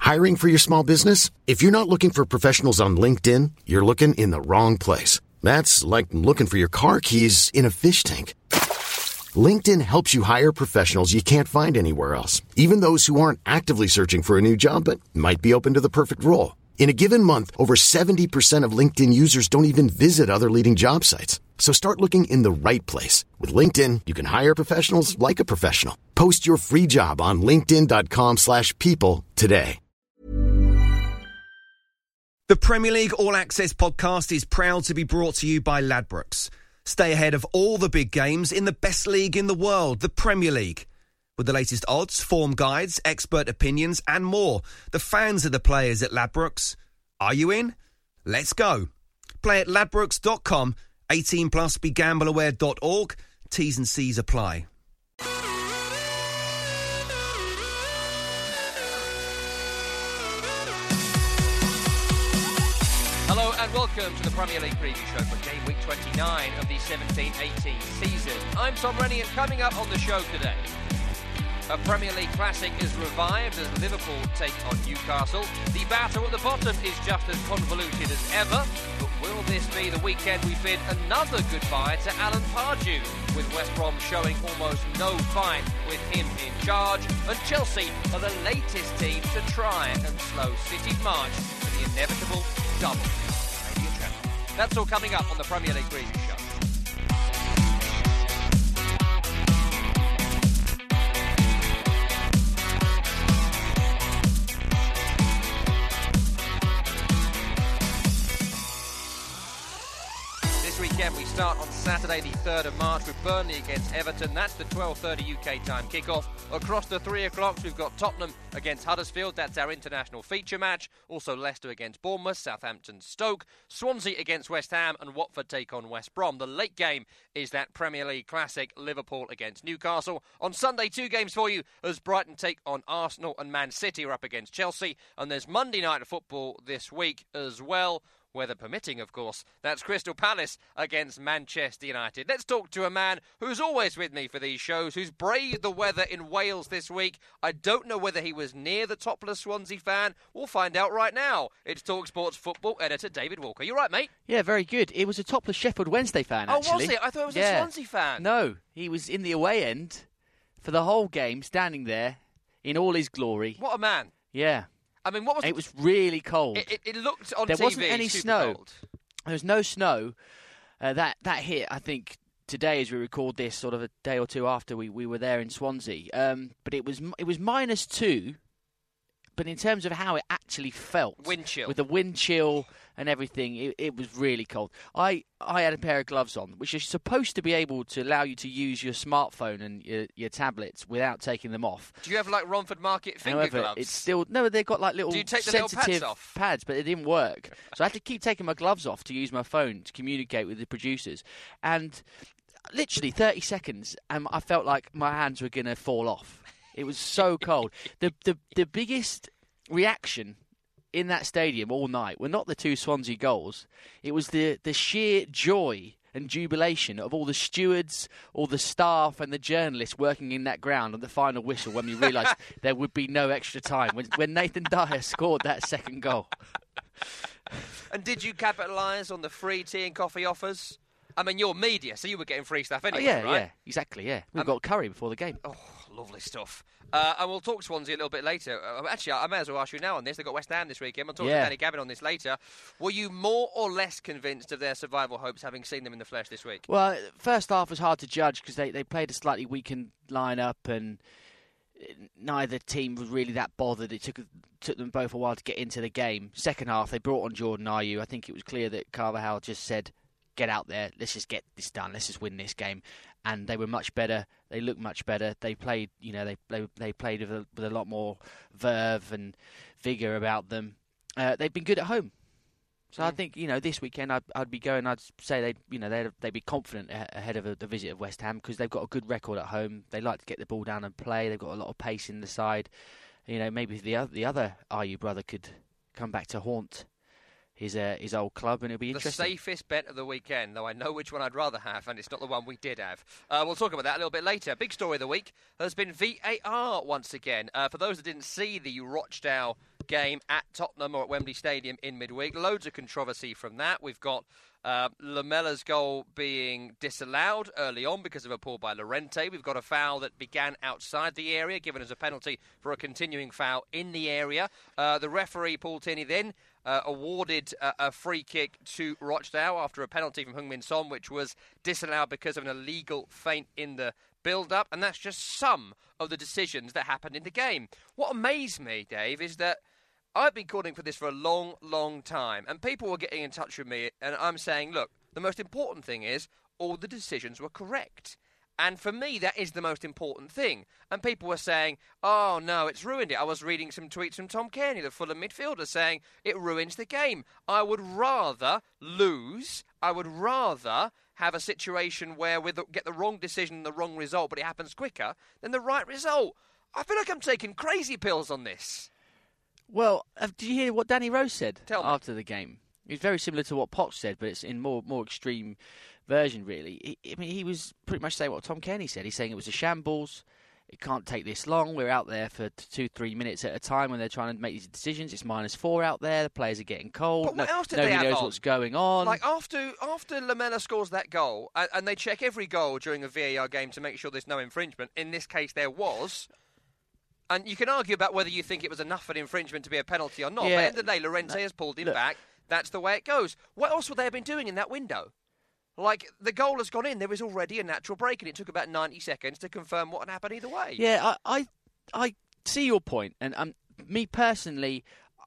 Hiring for your small business? If you're not looking for professionals on LinkedIn, you're looking in the wrong place. That's like looking for your car keys in a fish tank. LinkedIn helps you hire professionals you can't find anywhere else, even those who aren't actively searching for a new job but might be open to the perfect role. In a given month, over 70% of LinkedIn users don't even visit other leading job sites. So start looking in the right place. With LinkedIn, you can hire professionals like a professional. Post your free job on linkedin.com/people today. The Premier League All Access podcast is proud to be brought to you by Ladbrokes. Stay ahead of all the big games in the best league in the world, the Premier League. With the latest odds, form guides, expert opinions and more. The fans are the players at Ladbrokes. Are you in? Let's go. Play at ladbrokes.com, 18 plus, begambleaware.org. T's and C's apply. Hello and welcome to the Premier League preview show for game week 29 of the 17-18 season. I'm Tom Rennie, and coming up on the show today, a Premier League classic is revived as Liverpool take on Newcastle. The battle at the bottom is just as convoluted as ever, but will this be the weekend we bid another goodbye to Alan Pardew, with West Brom showing almost no fight with him in charge, and Chelsea are the latest team to try and slow City's march to the inevitable double. That's all coming up on the Premier League preview show. Weekend we start on Saturday the 3rd of March with Burnley against Everton. That's the 12:30 UK time kickoff. Across the 3 o'clocks we've got Tottenham against Huddersfield. That's our international feature match. Also Leicester against Bournemouth, Southampton Stoke, Swansea against West Ham and Watford take on West Brom. The late game is that Premier League classic, Liverpool against Newcastle. On Sunday, 2 games for you as Brighton take on Arsenal and Man City are up against Chelsea. And there's Monday night football this week as well. Weather permitting, of course. That's Crystal Palace against Manchester United. Let's talk to a man who's always with me for these shows, who's braved the weather in Wales this week. I don't know whether he was near the topless Swansea fan. We'll find out right now. It's TalkSport's football editor, David Walker. You right, mate? Yeah, very good. It was a topless Sheffield Wednesday fan, actually. Oh, was it? I thought it was a Swansea fan. No, he was in the away end for the whole game, standing there in all his glory. What a man. Yeah. I mean, what was it? Was really cold. It looked on there TV. There wasn't any snow. Cold. There was no snow. That hit, I think, today as we record this, sort of a day or two after we were there in Swansea. But it was -2. But in terms of how it actually felt, wind chill. With the wind chill and everything, it was really cold. I had a pair of gloves on, which are supposed to be able to allow you to use your smartphone and your tablets without taking them off. Do you have like Romford Market finger gloves? It's still they've got like little Do you take the sensitive little pads, but it didn't work. So I had to keep taking my gloves off to use my phone to communicate with the producers. And literally 30 seconds, and I felt like my hands were going to fall off. It was so cold. The biggest reaction in that stadium all night were not the 2 Swansea goals. It was the sheer joy and jubilation of all the stewards, all the staff and the journalists working in that ground on the final whistle when we realised there would be no extra time. When Nathan Dyer scored that second goal. And did you capitalise on the free tea and coffee offers? I mean, you're media, so you were getting free stuff anyway, right? Yeah, exactly, yeah. We got curry before the game. Oh, lovely stuff. And we'll talk Swansea a little bit later. Actually, I may as well ask you now on this. They've got West Ham this weekend. I'll talk to Danny Gavin on this later. Were you more or less convinced of their survival hopes having seen them in the flesh this week? Well, first half was hard to judge because they played a slightly weakened lineup and neither team was really that bothered. It took them both a while to get into the game. Second half, they brought on Jordan Ayew. I think it was clear that Carvajal just said, get out there, let's just get this done, let's just win this game. And they were much better. They looked much better. They played, they played with a lot more verve and vigour about them. They've been good at home. So I think, this weekend I'd be going. I'd say they'd be confident ahead of the visit of West Ham because they've got a good record at home. They like to get the ball down and play. They've got a lot of pace in the side. Maybe the other Ayew brother could come back to haunt his old club, and it'll be interesting. The safest bet of the weekend, though I know which one I'd rather have, and it's not the one we did have. We'll talk about that a little bit later. Big story of the week has been VAR once again. For those that didn't see the Rochdale game at Tottenham or at Wembley Stadium in midweek. Loads of controversy from that. We've got Lamella's goal being disallowed early on because of a pull by Llorente. We've got a foul that began outside the area, given as a penalty for a continuing foul in the area. The referee, Paul Tierney, then awarded a free kick to Rochdale after a penalty from Heung-min Son, which was disallowed because of an illegal feint in the build-up, and that's just some of the decisions that happened in the game. What amazed me, Dave, is that I've been calling for this for a long, long time, and people were getting in touch with me, and I'm saying, look, the most important thing is all the decisions were correct. And for me, that is the most important thing. And people were saying, oh, no, it's ruined it. I was reading some tweets from Tom Cairney, the Fulham midfielder, saying it ruins the game. I would rather lose. I would rather have a situation where we get the wrong decision and the wrong result, but it happens quicker, than the right result. I feel like I'm taking crazy pills on this. Well, did you hear what Danny Rose said after the game? It was very similar to what Poch said, but it's in more extreme version, really. He was pretty much saying what Tom Cairney said. He's saying it was a shambles. It can't take this long. We're out there for 2-3 minutes at a time when they're trying to make these decisions. It's -4 out there. The players are getting cold. But what else did they have Nobody knows on? what's going on. Like, after Lamela scores that goal, and they check every goal during a VAR game to make sure there's no infringement. In this case, there was. And you can argue about whether you think it was enough of an infringement to be a penalty or not. Yeah. But at the end of the day, Llorente has pulled him back. That's the way it goes. What else would they have been doing in that window? Like, the goal has gone in. There was already a natural break, and it took about 90 seconds to confirm what had happened either way. Yeah, I see your point. And me personally,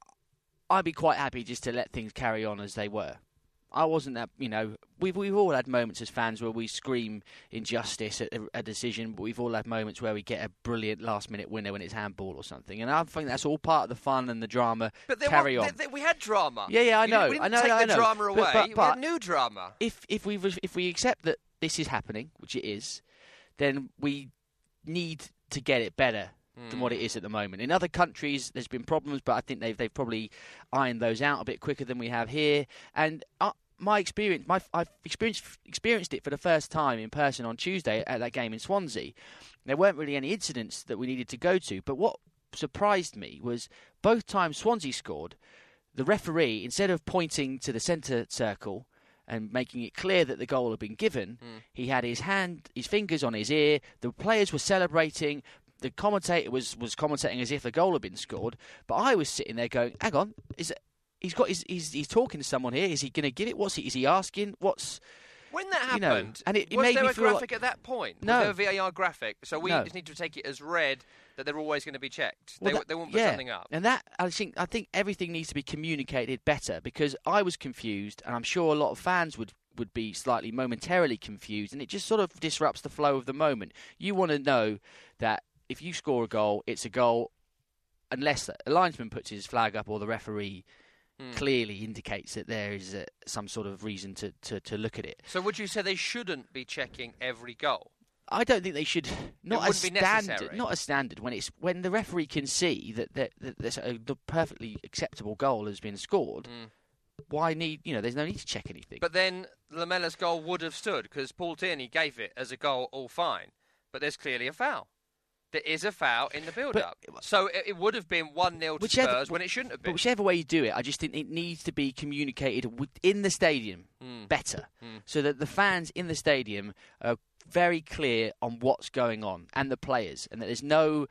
I'd be quite happy just to let things carry on as they were. I wasn't that, we've all had moments as fans where we scream injustice at a decision, but we've all had moments where we get a brilliant last-minute winner when it's handball or something. And I think that's all part of the fun and the drama. But carry on. We had drama. Yeah, I know. We didn't take the drama away. But we had new drama. If we accept that this is happening, which it is, then we need to get it better than what it is at the moment. In other countries, there's been problems, but I think they've probably ironed those out a bit quicker than we have here. And I've experienced it for the first time in person on Tuesday at that game in Swansea. There weren't really any incidents that we needed to go to, but what surprised me was both times Swansea scored, the referee, instead of pointing to the centre circle and making it clear that the goal had been given, he had his fingers on his ear. The players were celebrating. The commentator was commentating as if the goal had been scored, but I was sitting there going, hang on, he's talking to someone here. Is he going to give it? Is he asking? When that happened, and it was made there me a feel graphic at that point? No. Was there a VAR graphic? So we just need to take it as read that they're always going to be checked. They won't put something up. And that I think everything needs to be communicated better, because I was confused, and I'm sure a lot of fans would be slightly momentarily confused, and it just sort of disrupts the flow of the moment. You want to know that if you score a goal, it's a goal, unless a linesman puts his flag up or the referee clearly indicates that there is some sort of reason to look at it. So would you say they shouldn't be checking every goal? I don't think they should. Not as necessary. Not a standard. When the referee can see that the perfectly acceptable goal has been scored. Why need? There's no need to check anything. But then Lamella's goal would have stood because Paul Tierney gave it as a goal, all fine. But there's clearly a foul. There is a foul in the build-up. So it would have been 1-0 to Spurs when it shouldn't have been. But whichever way you do it, I just think it needs to be communicated within the stadium better, so that the fans in the stadium are very clear on what's going on, and the players, and that there's no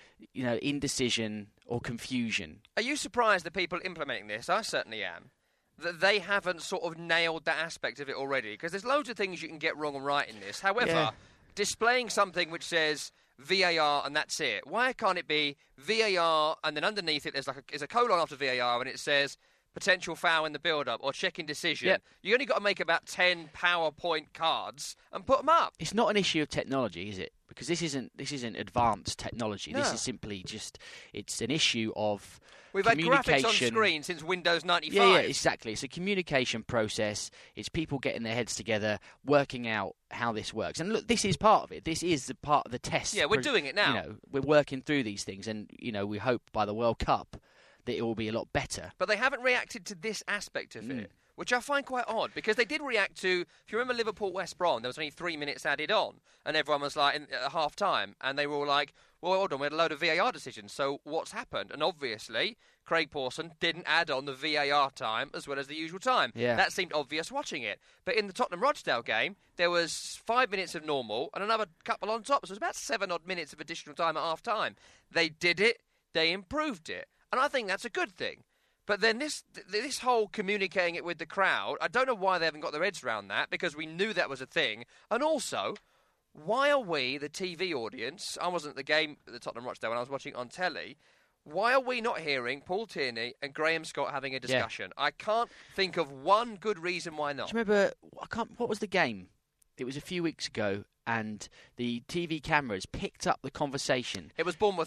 indecision or confusion. Are you surprised that people implementing this, I certainly am, that they haven't sort of nailed that aspect of it already? Because there's loads of things you can get wrong and right in this. However, displaying something which says VAR and that's it. Why can't it be VAR and then underneath it there's a colon after VAR and it says potential foul in the build-up or checking decision? Yep. You only got to make about 10 PowerPoint cards and put them up. It's not an issue of technology, is it? Because this isn't advanced technology. No. This is simply it's an issue of We've had communication. graphics on screen since Windows 95. Yeah, exactly. It's a communication process. It's people getting their heads together, working out how this works. And look, this is part of it. This is the part of the test. Yeah, we're doing it now. We're working through these things, and we hope by the World Cup that it will be a lot better. But they haven't reacted to this aspect of it. which I find quite odd, because they did react to, if you remember Liverpool-West Brom, there was only 3 minutes added on, and everyone was like, at half-time, and they were all like, well, hold on, we had a load of VAR decisions, so what's happened? And obviously, Craig Pawson didn't add on the VAR time as well as the usual time. Yeah. That seemed obvious watching it. But in the Tottenham-Rochdale game, there was 5 minutes of normal and another couple on top, so it was about 7-odd minutes of additional time at half-time. They did it, they improved it, and I think that's a good thing. But then this whole communicating it with the crowd, I don't know why they haven't got their heads around that, because we knew that was a thing. And also, why are we, the TV audience, I wasn't at the game at the Tottenham Rochdale when I was watching on telly, why are we not hearing Paul Tierney and Graham Scott having a discussion? Yeah. I can't think of one good reason why not. Do you remember, what was the game? It was a few weeks ago, and the TV cameras picked up the conversation. It was Bournemouth.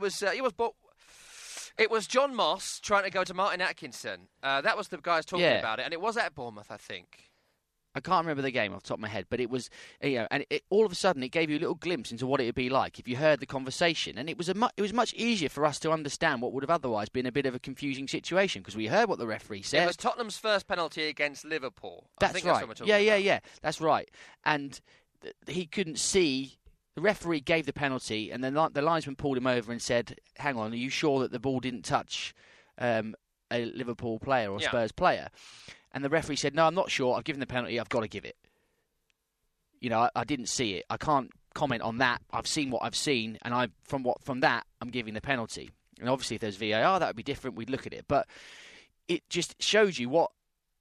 It was John Moss trying to go to Martin Atkinson. That was the guys talking about it, and it was at Bournemouth, I think. I can't remember the game off the top of my head, but it was, and all of a sudden it gave you a little glimpse into what it would be like if you heard the conversation, and it was much easier for us to understand what would have otherwise been a bit of a confusing situation, because we heard what the referee said. It was Tottenham's first penalty against Liverpool. That's I think right. That's what we're talking about. Yeah, that's right. And he couldn't see. The referee gave the penalty, and then the linesman pulled him over and said, "Hang on, are you sure that the ball didn't touch a Liverpool player or Spurs player?" And the referee said, "No, I'm not sure. I've given the penalty. I've got to give it. I didn't see it. I can't comment on that. I've seen what I've seen, and from that, I'm giving the penalty." And obviously, if there's VAR, that would be different. We'd look at it, but it just shows you what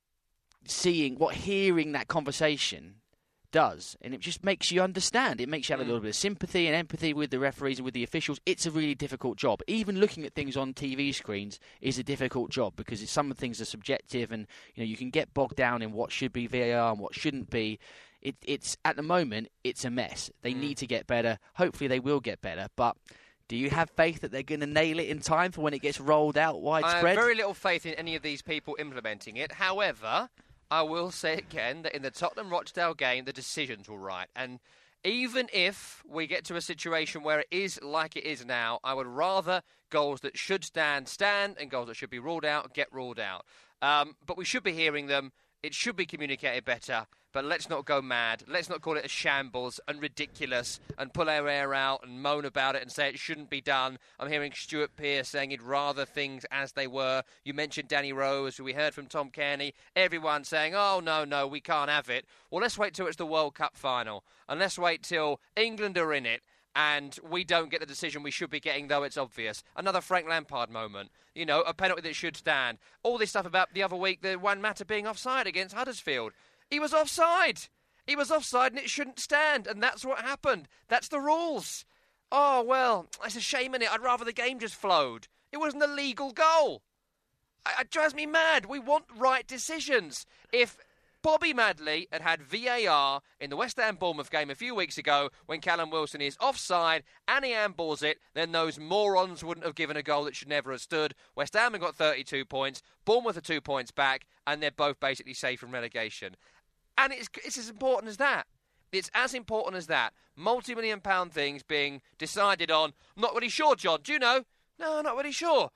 hearing that conversation does, and it just makes you understand. It makes you have a little bit of sympathy and empathy with the referees and with the officials. It's a really difficult job. Even looking at things on TV screens is a difficult job, because some things are subjective, and you can get bogged down in what should be VAR and what shouldn't be. It's at the moment it's a mess. They need to get better. Hopefully they will get better, but do you have faith that they're going to nail it in time for when it gets rolled out widespread? I have very little faith in any of these people implementing it. However, I will say again that in the Tottenham-Rochdale game, the decisions were right. And even if we get to a situation where it is like it is now, I would rather goals that should stand, and goals that should be ruled out, get ruled out. But we should be hearing them. It should be communicated better. But let's not go mad. Let's not call it a shambles and ridiculous and pull our hair out and moan about it and say it shouldn't be done. I'm hearing Stuart Pearce saying he'd rather things as they were. You mentioned Danny Rose, who we heard from Tom Kearney. Everyone saying, oh, no, we can't have it. Well, let's wait till it's the World Cup final. And let's wait till England are in it and we don't get the decision we should be getting, though it's obvious. Another Frank Lampard moment. A penalty that should stand. All this stuff about the other week, the Juan Mata being offside against Huddersfield. He was offside. He was offside and it shouldn't stand. And that's what happened. That's the rules. Oh, well, it's a shame, innit? I'd rather the game just flowed. It was an illegal goal. It drives me mad. We want right decisions. If Bobby Madley had VAR in the West Ham Bournemouth game a few weeks ago when Callum Wilson is offside and he handballs it, then those morons wouldn't have given a goal that should never have stood. West Ham have got 32 points. Bournemouth are 2 points back, and they're both basically safe from relegation. And it's as important as that. It's as important as that. Multi-million-pound things being decided on. I'm not really sure, John. Do you know? No, not really sure.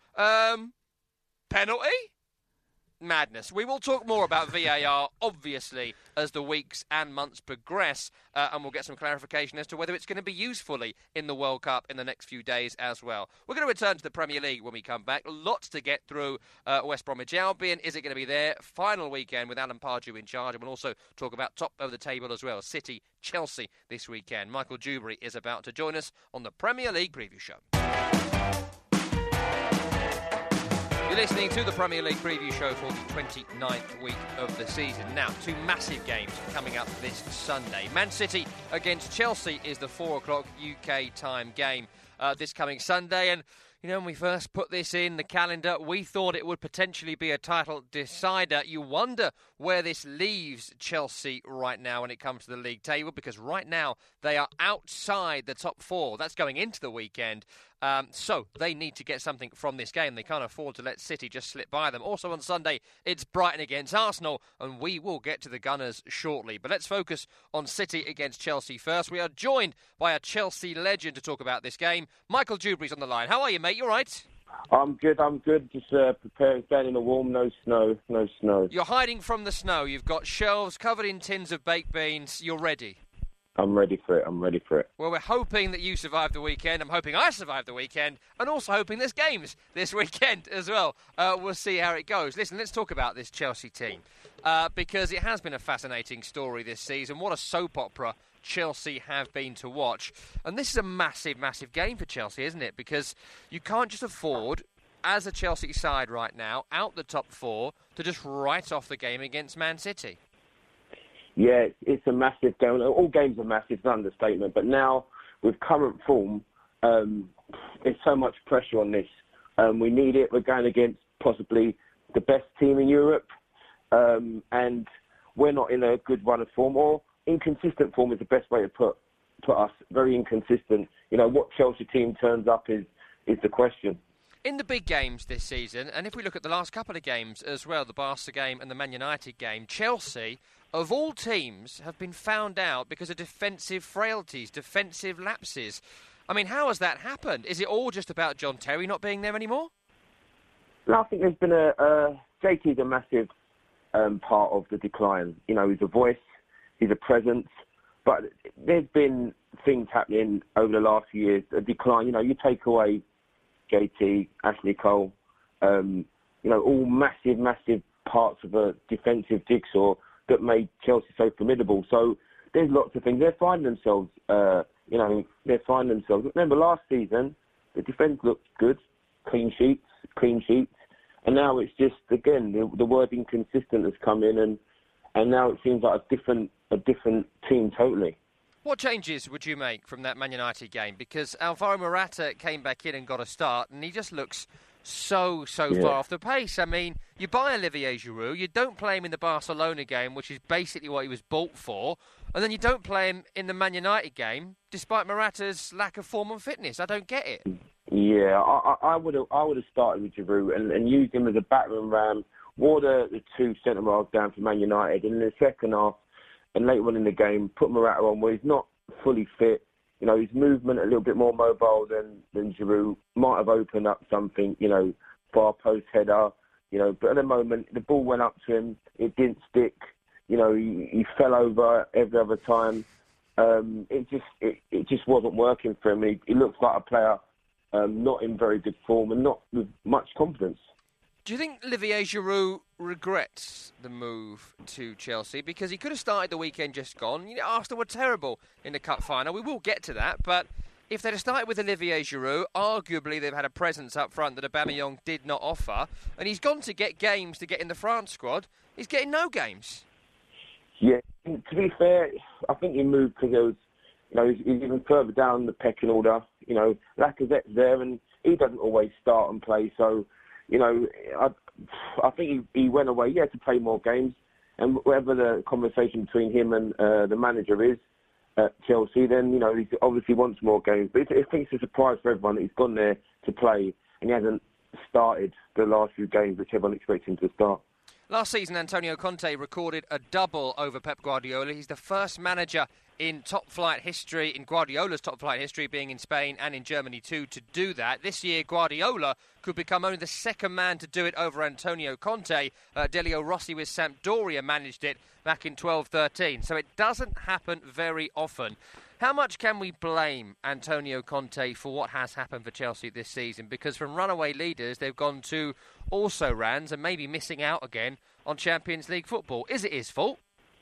Penalty? Madness. We will talk more about VAR, obviously, as the weeks and months progress, and we'll get some clarification as to whether it's going to be used fully in the World Cup in the next few days as well. We're going to return to the Premier League when we come back. Lots to get through. West Bromwich Albion, is it going to be their final weekend with Alan Pardew in charge? And we'll also talk about top of the table as well. City, Chelsea this weekend. Michael Dewberry is about to join us on the Premier League Preview Show. You're listening to the Premier League Preview Show for the 29th week of the season. Now, two massive games coming up this Sunday. Man City against Chelsea is the 4 o'clock UK time game this coming Sunday. And, when we first put this in the calendar, we thought it would potentially be a title decider. You wonder where this leaves Chelsea right now when it comes to the league table, because right now they are outside the top four. That's going into the weekend. So they need to get something from this game. They can't afford to let City just slip by them. Also on Sunday, it's Brighton against Arsenal, and we will get to the Gunners shortly. But let's focus on City against Chelsea first. We are joined by a Chelsea legend to talk about this game. Michael Dewberry's on the line. How are you, mate? You all right? I'm good. Just preparing, staying in the warm, no snow. You're hiding from the snow. You've got shelves covered in tins of baked beans. You're ready. I'm ready for it. Well, we're hoping that you survive the weekend. I'm hoping I survive the weekend. And also hoping there's games this weekend as well. We'll see how it goes. Listen, let's talk about this Chelsea team. Because it has been a fascinating story this season. What a soap opera Chelsea have been to watch. And this is a massive, massive game for Chelsea, isn't it? Because you can't just afford, as a Chelsea side right now, out the top four, to just write off the game against Man City. Yeah, it's a massive game. All games are massive, it's an understatement. But now, with current form, there's so much pressure on this. We need it. We're going against possibly the best team in Europe. And we're not in a good run of form, or inconsistent form is the best way to put us. Very inconsistent. You know, what Chelsea team turns up is the question. In the big games this season, and if we look at the last couple of games as well, the Barca game and the Man United game, Chelsea, of all teams, have been found out because of defensive frailties, defensive lapses. I mean, how has that happened? Is it all just about John Terry not being there anymore? No, I think there's been JT's a massive part of the decline. You know, he's a voice, he's a presence, but there's been things happening over the last few years, a decline. You know, you take away JT, Ashley Cole, you know, all massive, massive parts of a defensive jigsaw that made Chelsea so formidable. So there's lots of things. They're finding themselves, Remember last season, the defence looked good, clean sheets. And now it's just, again, the word inconsistent has come in, and now it seems like a different team totally. What changes would you make from that Man United game? Because Alvaro Morata came back in and got a start, and he just looks so far off the pace. I mean, you buy Olivier Giroud, you don't play him in the Barcelona game, which is basically what he was bought for, and then you don't play him in the Man United game, despite Morata's lack of form and fitness. I don't get it. Yeah, I would have started with Giroud and used him as a battering ram, wore the two centre-halves down for Man United, and in the second half and later on in the game, put Morata on where he's not fully fit. You know, his movement a little bit more mobile than Giroud, might have opened up something, you know, far post header, you know, but at the moment the ball went up to him, it didn't stick, you know, he fell over every other time. It just wasn't working for him. He looks like a player not in very good form and not with much confidence. Do you think Olivier Giroud regrets the move to Chelsea? Because he could have started the weekend just gone. You know, Arsenal were terrible in the cup final. We will get to that, but if they'd have started with Olivier Giroud, arguably they've had a presence up front that Aubameyang did not offer, and he's gone to get games to get in the France squad. He's getting no games. Yeah, to be fair, I think he moved because there was, you know, he's even further down the pecking order. You know, Lacazette's there, and he doesn't always start and play, so. You know, I think he went away, to play more games. And whatever the conversation between him and the manager is at Chelsea, then, you know, he obviously wants more games. But I think it's a surprise for everyone that he's gone there to play and he hasn't started the last few games, which everyone expects him to start. Last season, Antonio Conte recorded a double over Pep Guardiola. He's the first manager in top-flight history, in Guardiola's top-flight history, being in Spain and in Germany too, to do that. This year, Guardiola could become only the second man to do it over Antonio Conte. Delio Rossi with Sampdoria managed it back in 12-13, so it doesn't happen very often. How much can we blame Antonio Conte for what has happened for Chelsea this season? Because from runaway leaders, they've gone to also-rans and maybe missing out again on Champions League football. Is it his fault?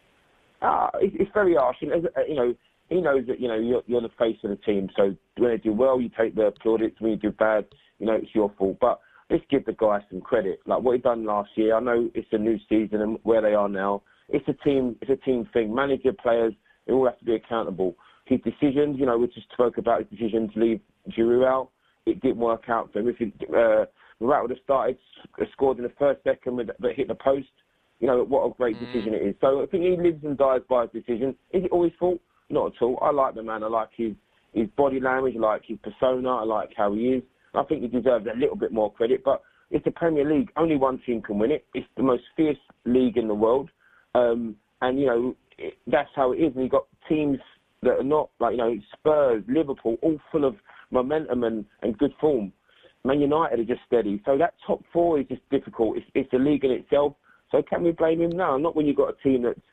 It's very harsh. You know, he knows that, you know, you're the face of the team. So when they do well, you take the plaudits. When you do bad, you know, it's your fault. But let's give the guy some credit. Like what he done last year. I know it's a new season and where they are now. It's a team thing. Manager, players, they all have to be accountable. His decisions, you know, we just spoke about his decision to leave Giroud out. It didn't work out for him. If Morata would have scored in the first second, but hit the post. You know, what a great decision it is. So I think he lives and dies by his decision. Is it all his fault? Not at all. I like the man. I like his body language. I like his persona. I like how he is. I think he deserves a little bit more credit. But it's the Premier League. Only one team can win it. It's the most fierce league in the world. And, you know, that's how it is. And you've got teams that are not, like, you know, Spurs, Liverpool, all full of momentum and good form. Man United are just steady. So that top four is just difficult. It's the league in itself. So can we blame him now? Not when you've got a team that's,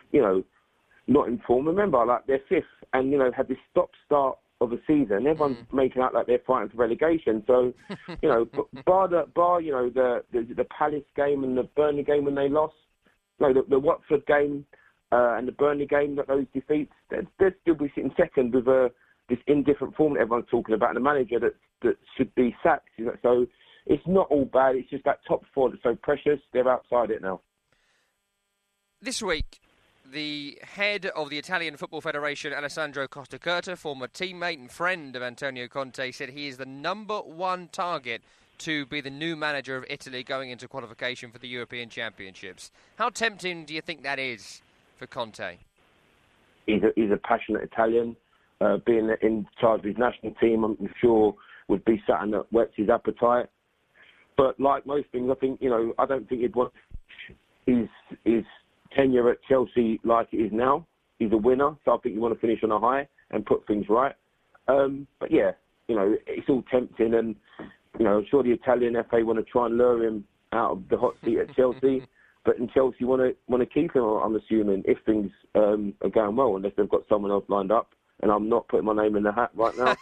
not in form. Remember, like, they're fifth and, had this stop-start of the season. Everyone's making out like they're fighting for relegation. So, bar the Palace game and the Burnley game when they lost, the Watford game and the Burnley game, those defeats, they'd still be sitting second with this indifferent form that everyone's talking about, and a manager that should be sacked. So it's not all bad. It's just that top four that's so precious. They're outside it now. This week, the head of the Italian Football Federation, Alessandro Costacurta, former teammate and friend of Antonio Conte, said he is the number one target to be the new manager of Italy going into qualification for the European Championships. How tempting do you think that is for Conte? He's a passionate Italian. Being in charge of his national team, I'm sure, would be something that whets his appetite. But like most things, I think, I don't think he'd want his tenure at Chelsea like it is now. He's a winner, so I think you want to finish on a high and put things right. But yeah, it's all tempting, and I'm sure the Italian FA want to try and lure him out of the hot seat at Chelsea. But in Chelsea want to keep him, I'm assuming, if things are going well, unless they've got someone else lined up. And I'm not putting my name in the hat right now.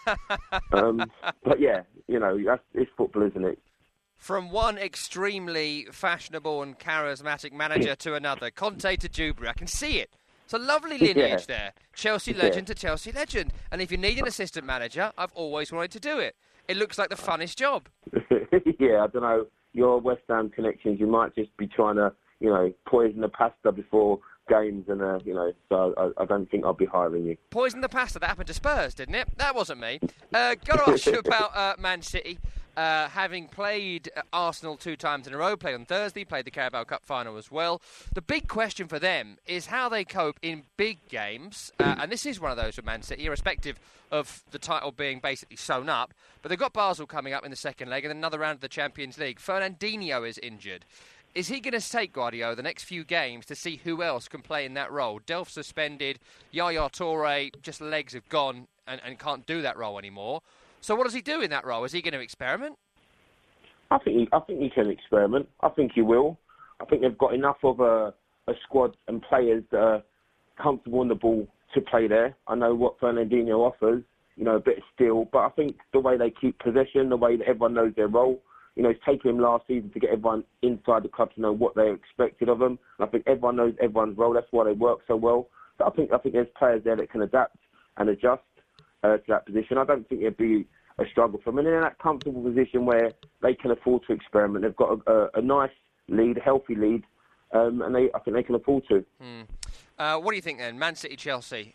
But yeah, it's football, isn't it? From one extremely fashionable and charismatic manager to another, Conte to Dewberry, I can see it. It's a lovely lineage there. Chelsea legend to Chelsea legend. And if you need an assistant manager, I've always wanted to do it. It looks like the funnest job. Yeah, I don't know. Your West Ham connections, you might just be trying to, poison the pasta before games, and so I don't think I'll be hiring you. Poison the pasta, that happened to Spurs, didn't it? That wasn't me. Got to ask you about Man City. Having played Arsenal 2 times in a row, played on Thursday, played the Carabao Cup final as well. The big question for them is how they cope in big games, and this is one of those for Man City, irrespective of the title being basically sewn up. But they've got Basel coming up in the second leg and another round of the Champions League. Fernandinho is injured. Is he going to take Guardiola the next few games to see who else can play in that role? Delph suspended, Yaya Toure, just legs have gone and can't do that role anymore. So what does he do in that role? Is he going to experiment? I think he can experiment. I think he will. I think they've got enough of a squad and players that are comfortable on the ball to play there. I know what Fernandinho offers, a bit of steel, but I think the way they keep possession, the way that everyone knows their role, it's taken him last season to get everyone inside the club to know what they expected of them. And I think everyone knows everyone's role. That's why they work so well. So I think there's players there that can adapt and adjust to that position. I don't think it'd be a struggle for them. And they're in that comfortable position where they can afford to experiment. They've got a nice lead, a healthy lead, and I think they can afford to. What do you think then? Man City, Chelsea?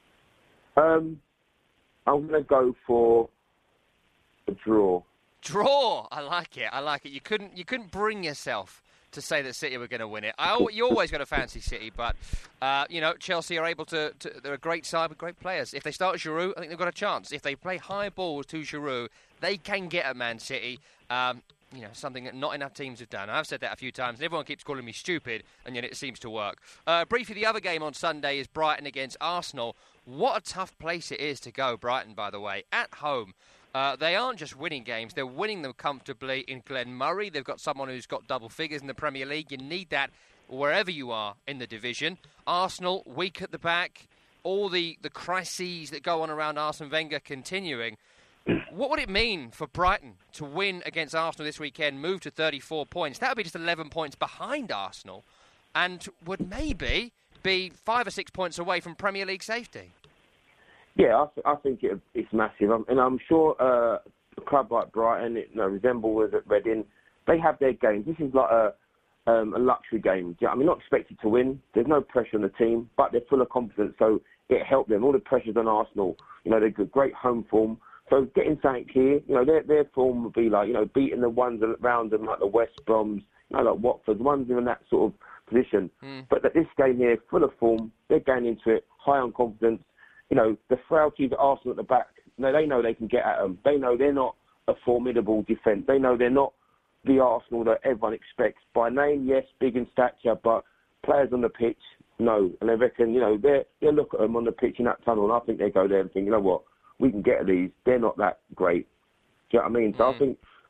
I'm going to go for a draw. Draw. I like it. You couldn't bring yourself to say that City were going to win it. You always got to fancy City, but Chelsea are able to. They're a great side with great players. If they start Giroud, I think they've got a chance. If they play high balls to Giroud, they can get at Man City. Something that not enough teams have done. I've said that a few times, and everyone keeps calling me stupid, and yet it seems to work. Briefly, the other game on Sunday is Brighton against Arsenal. What a tough place it is to go, Brighton, by the way, at home. They aren't just winning games, they're winning them comfortably in Glen Murray. They've got someone who's got double figures in the Premier League. You need that wherever you are in the division. Arsenal, weak at the back. All the crises that go on around Arsene Wenger continuing. What would it mean for Brighton to win against Arsenal this weekend, move to 34 points? That would be just 11 points behind Arsenal and would maybe be 5 or 6 points away from Premier League safety. Yeah, I think it's massive. And I'm sure a club like Brighton, resembles at Reading, they have their games. This is like a luxury game. I mean, not expected to win. There's no pressure on the team, but they're full of confidence, so it helped them. All the pressure's on Arsenal. They've got great home form. So getting something here, their form would be like, beating the ones around them, like the West Broms, like Watford, the ones in that sort of position. But this game here, full of form, they're going into it, high on confidence. The frailties of Arsenal at the back, they know they can get at them. They know they're not a formidable defence. They know they're not the Arsenal that everyone expects. By name, yes, big in stature, but players on the pitch, no. And they reckon, they look at them on the pitch in that tunnel, and I think they go there and think, you know what, we can get at these. They're not that great. Do you know what I mean? So I think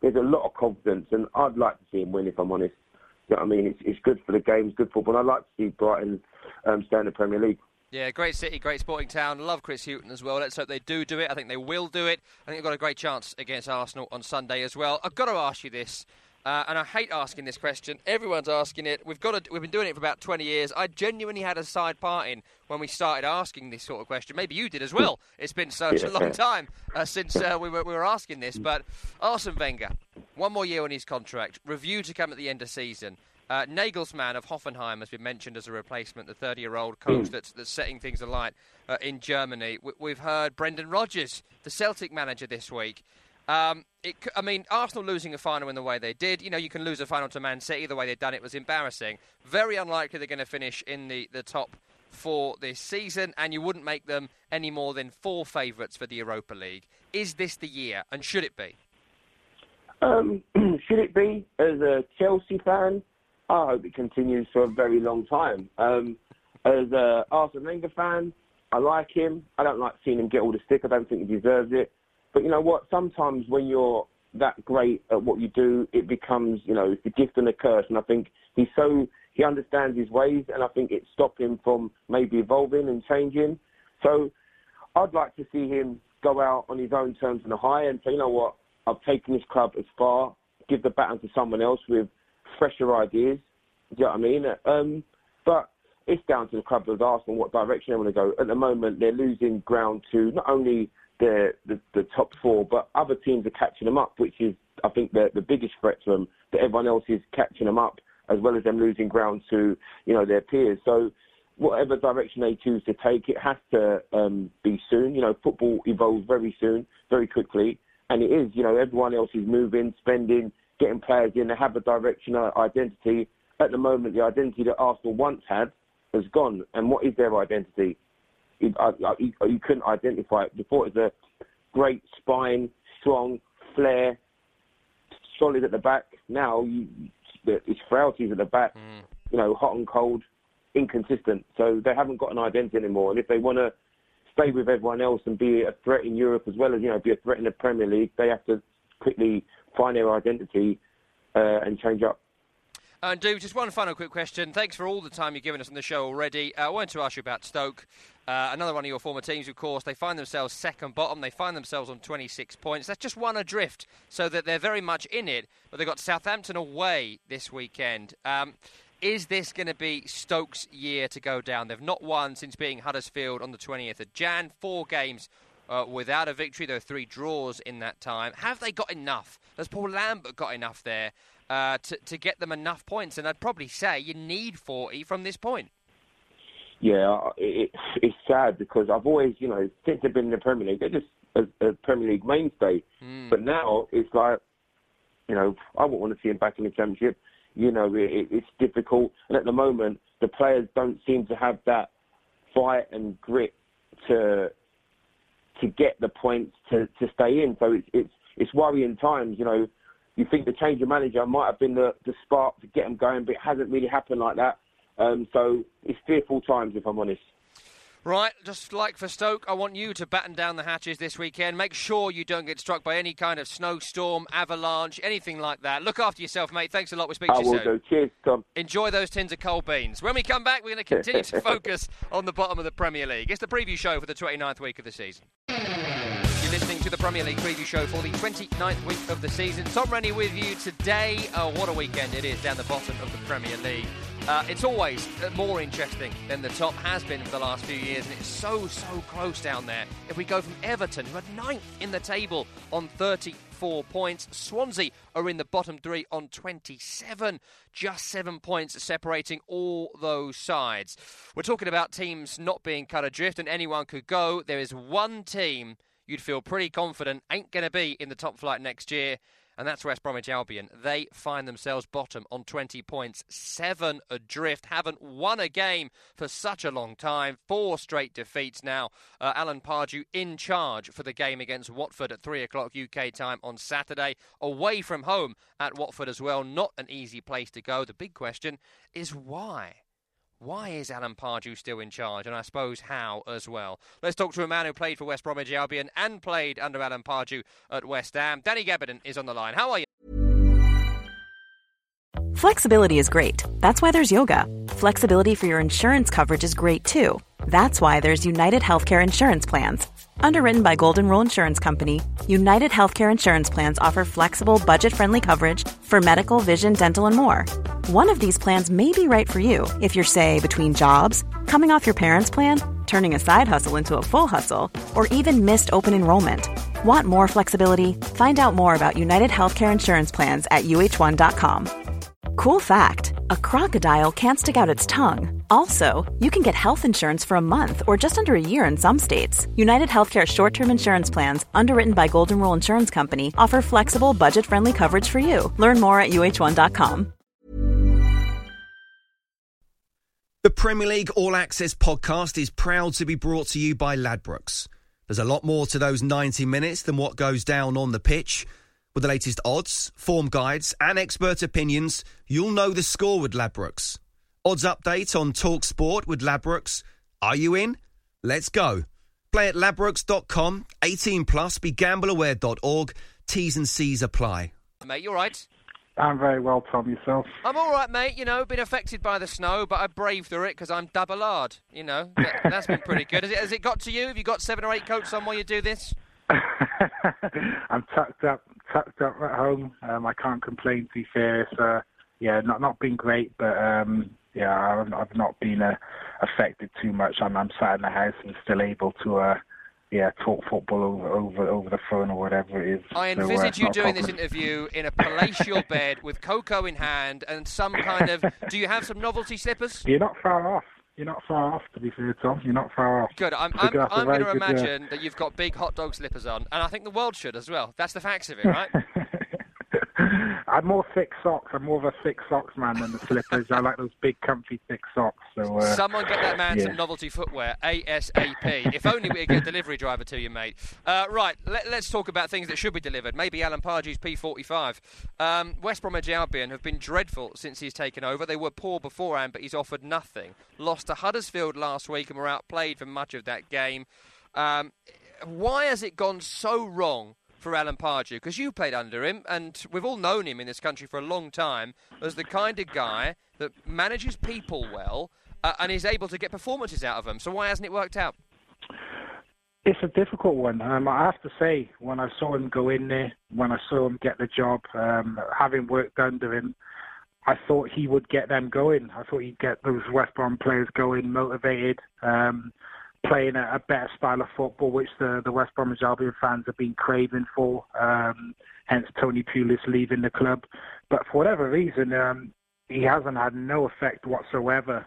there's a lot of confidence, and I'd like to see him win, if I'm honest. You know what I mean? It's good for the game, it's good football, and I'd like to see Brighton stay in the Premier League. Yeah, great city, great sporting town. Love Chris Hughton as well. Let's hope they do it. I think they will do it. I think they've got a great chance against Arsenal on Sunday as well. I've got to ask you this, and I hate asking this question. Everyone's asking it. We've been doing it for about 20 years. I genuinely had a side part in when we started asking this sort of question. Maybe you did as well. It's been such a long time since we were asking this. But Arsene Wenger, one more year on his contract. Review to come at the end of season. Nagelsmann of Hoffenheim has been mentioned as a replacement, the 30-year-old coach that's setting things alight in Germany. We've heard Brendan Rodgers, the Celtic manager, this week. Arsenal losing a final in the way they did. You know, you can lose a final to Man City. The way they've done it was embarrassing. Very unlikely they're going to finish in the top four this season, and you wouldn't make them any more than 4 favourites for the Europa League. Is this the year, and should it be? Should it be? As a Chelsea fan, I hope it continues for a very long time. As an Arsene Wenger fan, I like him. I don't like seeing him get all the stick. I don't think he deserves it. But you know what? Sometimes when you're that great at what you do, it becomes, it's the gift and the curse. And I think he understands his ways, and I think it stopped him from maybe evolving and changing. So I'd like to see him go out on his own terms and a high and say, you know what? I've taken this club as far, give the baton to someone else with fresher ideas. Do you know what I mean? But it's down to the club of Arsenal what direction they want to go. At the moment, they're losing ground to not only the top 4, but other teams are catching them up, which is, I think, the biggest threat to them, that everyone else is catching them up, as well as them losing ground to, their peers. So whatever direction they choose to take, it has to be soon. Football evolves very soon, very quickly. And it is, everyone else is moving, spending, getting players in. They have a direction, an identity. At the moment, the identity that Arsenal once had has gone. And what is their identity? You couldn't identify it. Before it was a great spine, strong, flair, solid at the back. Now it's frailties at the back, hot and cold, inconsistent. So they haven't got an identity anymore. And if they want to stay with everyone else and be a threat in Europe as well as, be a threat in the Premier League, they have to quickly find their identity and change up. And Duke, just one final quick question. Thanks for all the time you've given us on the show already. I wanted to ask you about Stoke. Another one of your former teams, of course. They find themselves second bottom. They find themselves on 26 points. That's just one adrift, so that they're very much in it. But they've got Southampton away this weekend. Is this going to be Stoke's year to go down? They've not won since beating Huddersfield on the 20th of Jan. 4 games without a victory. There are 3 draws in that time. Have they got enough? Has Paul Lambert got enough there to get them enough points? And I'd probably say you need 40 from this point. Yeah, it's sad because I've always, since they've been in the Premier League, they're just a Premier League mainstay. But now it's like, I wouldn't want to see them back in the Championship. It's difficult. And at the moment, the players don't seem to have that fight and grit to get the points to stay in. So it's worrying times. You think the change of manager might have been the spark to get them going, but it hasn't really happened like that. So it's fearful times, if I'm honest. Right, just like for Stoke, I want you to batten down the hatches this weekend. Make sure you don't get struck by any kind of snowstorm, avalanche, anything like that. Look after yourself, mate. Thanks a lot. We'll speak to you soon. I will do. Cheers, Tom. Enjoy those tins of cold beans. When we come back, we're going to continue to focus on the bottom of the Premier League. It's the preview show for the 29th week of the season. You're listening to the Premier League preview show for the 29th week of the season. Tom Rennie with you today. What a weekend it is down the bottom of the Premier League. It's always more interesting than the top has been for the last few years, and it's so close down there. If we go from Everton, who are 9th in the table on 34 points, Swansea are in the bottom 3 on 27, just 7 points separating all those sides. We're talking about teams not being cut adrift, and anyone could go. There is one team you'd feel pretty confident ain't going to be in the top flight next year, and that's West Bromwich Albion. They find themselves bottom on 20 points, 7 adrift, haven't won a game for such a long time, 4 straight defeats now. Alan Pardew in charge for the game against Watford at 3 o'clock UK time on Saturday, away from home at Watford as well. Not an easy place to go. The big question is why? Why is Alan Pardew still in charge? And I suppose how as well. Let's talk to a man who played for West Bromwich Albion and played under Alan Pardew at West Ham. Danny Gabbidon is on the line. How are you? Flexibility is great. That's why there's yoga. Flexibility for your insurance coverage is great too. That's why there's United Healthcare Insurance Plans. Underwritten by Golden Rule Insurance Company, United Healthcare Insurance Plans offer flexible, budget-friendly coverage for medical, vision, dental, and more. One of these plans may be right for you if you're, say, between jobs, coming off your parents' plan, turning a side hustle into a full hustle, or even missed open enrollment. Want more flexibility? Find out more about United Healthcare Insurance Plans at uh1.com. Cool fact, a crocodile can't stick out its tongue. Also, you can get health insurance for a month or just under a year in some states. United Healthcare short-term insurance plans, underwritten by Golden Rule Insurance Company, offer flexible, budget-friendly coverage for you. Learn more at uh1.com. The Premier League All Access podcast is proud to be brought to you by Ladbrokes. There's a lot more to those 90 minutes than what goes down on the pitch. With the latest odds, form guides and expert opinions, you'll know the score with Ladbrokes. Odds update on Talk Sport with Ladbrokes. Are you in? Let's go. Play at ladbrokes.com, 18 plus, begambleaware.org. T's and C's apply. Mate, you all right? I'm very well, Tom. Yourself? I'm all right, mate. You know, been affected by the snow, but I braved through it because I'm double-hard. You know, that's been pretty good. Has it got to you? Have you got 7 or 8 coats on while you do this? I'm tucked up at home. I can't complain, to be fair. It's, not been great, but I've not been affected too much. I'm sat in the house and still able to talk football over the phone or whatever it is. I envisage you doing this interview in a palatial bed with cocoa in hand and some kind of... Do you have some novelty slippers? You're not far off. To be fair, Tom. You're not far off. Good. I'm going to imagine that you've got big hot dog slippers on, and I think the world should as well. That's the facts of it, right? I'm more thick socks. I'm more of a thick socks man than the slippers. I like those big, comfy, thick socks. So someone get that man some novelty footwear ASAP. If only we could get a delivery driver to you, mate. Right, let's talk about things that should be delivered. Maybe Alan Pardew's P45. West Bromwich Albion have been dreadful since he's taken over. They were poor beforehand, but he's offered nothing. Lost to Huddersfield last week and were outplayed for much of that game. Why has it gone so wrong for Alan Pardew? Because you played under him, and we've all known him in this country for a long time as the kind of guy that manages people well and is able to get performances out of them. So why hasn't it worked out? It's a difficult one. I have to say, when I saw him go in there, when I saw him get the job, having worked under him, I thought he would get them going. I thought he'd get those West Brom players going, motivated, playing a better style of football, which the West Bromwich Albion fans have been craving for, hence Tony Pulis leaving the club. But for whatever reason, he hasn't had no effect whatsoever.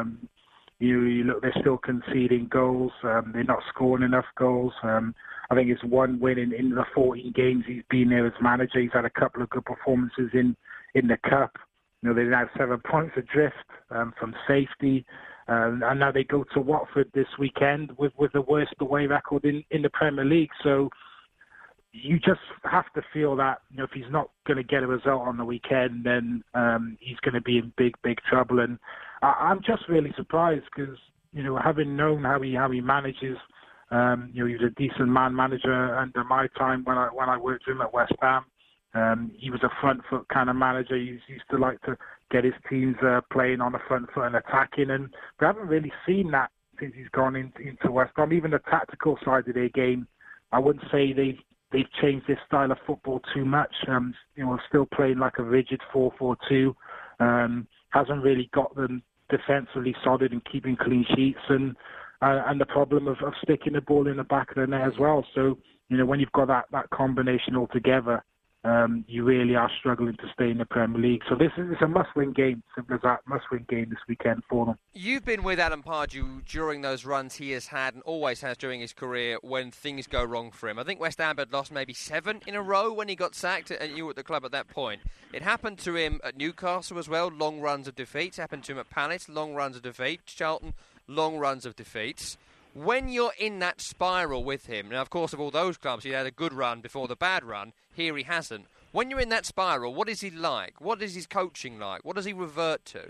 You look, they're still conceding goals. They're not scoring enough goals. I think it's one win in the 14 games he's been there as manager. He's had a couple of good performances in the Cup. You know, they now have 7 points adrift from safety. And now they go to Watford this weekend with the worst away record in the Premier League. So you just have to feel that, you know, if he's not going to get a result on the weekend, then he's going to be in big trouble. And I'm just really surprised because, you know, having known how he manages, you know, he was a decent man manager under my time when I worked with him at West Ham. He was a front foot kind of manager. He used to like to get his teams playing on the front foot and attacking, and we haven't really seen that since he's gone into West Brom. Even the tactical side of their game, I wouldn't say they've changed their style of football too much. You know, still playing like a rigid 4-4-2. Hasn't really got them defensively solid and keeping clean sheets, and the problem of sticking the ball in the back of the net as well. So, you know, when you've got that combination all together, you really are struggling to stay in the Premier League. So it's a must-win game, simple as that, must-win game this weekend for them. You've been with Alan Pardew during those runs he has had and always has during his career when things go wrong for him. I think West Ham had lost maybe 7 in a row when he got sacked, and you were at the club at that point. It happened to him at Newcastle as well, long runs of defeats. It happened to him at Palace, long runs of defeats. Charlton, long runs of defeats. When you're in that spiral with him, now of course of all those clubs he had a good run before the bad run, here he hasn't. When you're in that spiral, what is he like? What is his coaching like? What does he revert to?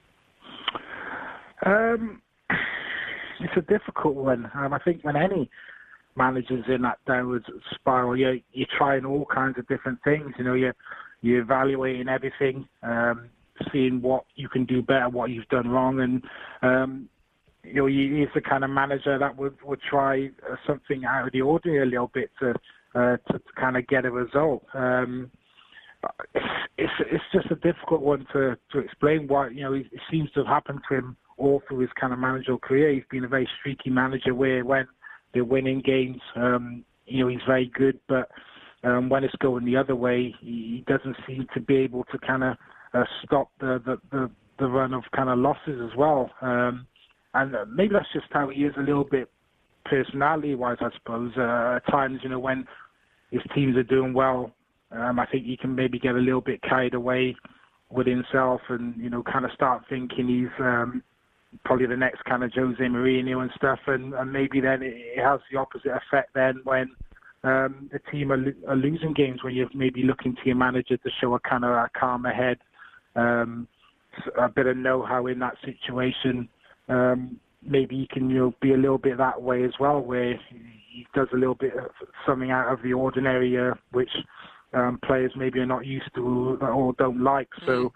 It's a difficult one. I think when any manager's in that downwards spiral, you're trying all kinds of different things. You know, you're evaluating everything. seeing what you can do better, what you've done wrong, and he is the kind of manager that would try something out of the ordinary a little bit to kind of get a result. It's just a difficult one to explain why. It seems to have happened to him all through his kind of managerial career. He's been a very streaky manager where when they're winning games, he's very good, but when it's going the other way, he doesn't seem to be able to kind of stop the run of kind of losses as well. And maybe that's just how he is a little bit personality-wise, I suppose. At times, when his teams are doing well, I think he can maybe get a little bit carried away with himself and, kind of start thinking he's probably the next kind of Jose Mourinho and stuff. And maybe then it has the opposite effect then when the team are losing games, when you're maybe looking to your manager to show a kind of a calmer head, a bit of know-how in that situation. Maybe he can be a little bit that way as well, where he does a little bit of something out of the ordinary, which players maybe are not used to or don't like. So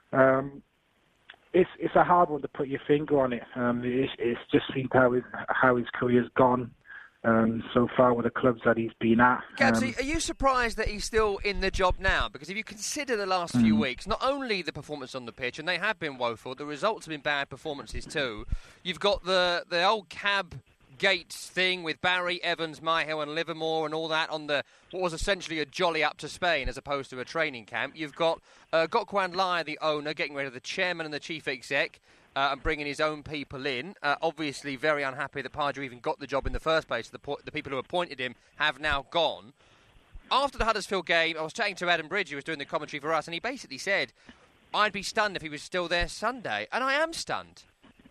it's a hard one to put your finger on it. It's just seen how his career's gone so far with the clubs that he's been at. Gabs, are you surprised that he's still in the job now? Because if you consider the last few weeks, not only the performance on the pitch, and they have been woeful, the results have been bad performances too. You've got the old cab Gates thing with Barry, Evans, Myhill and Livermore and all that on what was essentially a jolly up to Spain as opposed to a training camp. You've got Gokwan Lai, the owner, getting rid of the chairman and the chief exec and bringing his own people in. Obviously very unhappy that Pardew even got the job in the first place. The people who appointed him have now gone. After the Huddersfield game, I was chatting to Adam Bridge, who was doing the commentary for us, and he basically said, I'd be stunned if he was still there Sunday. And I am stunned.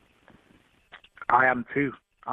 I am too.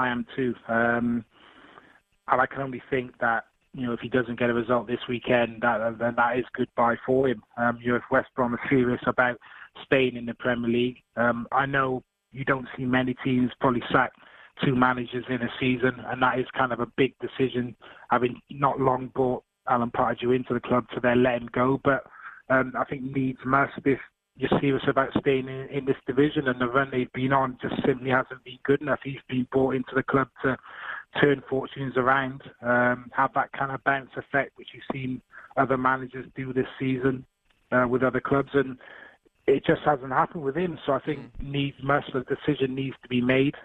And I can only think that, if he doesn't get a result this weekend, then that is goodbye for him. If West Brom are serious about staying in the Premier League, I know you don't see many teams probably sack 2 managers in a season, and that is kind of a big decision, having not long brought Alan Pardew into the club to then let him go. But I think Leeds must, if you're serious about staying in this division, and the run they've been on just simply hasn't been good enough. He's been brought into the club to turn fortunes around, have that kind of bounce effect which you've seen other managers do this season with other clubs, and it just hasn't happened with him. So I think the decision needs to be made,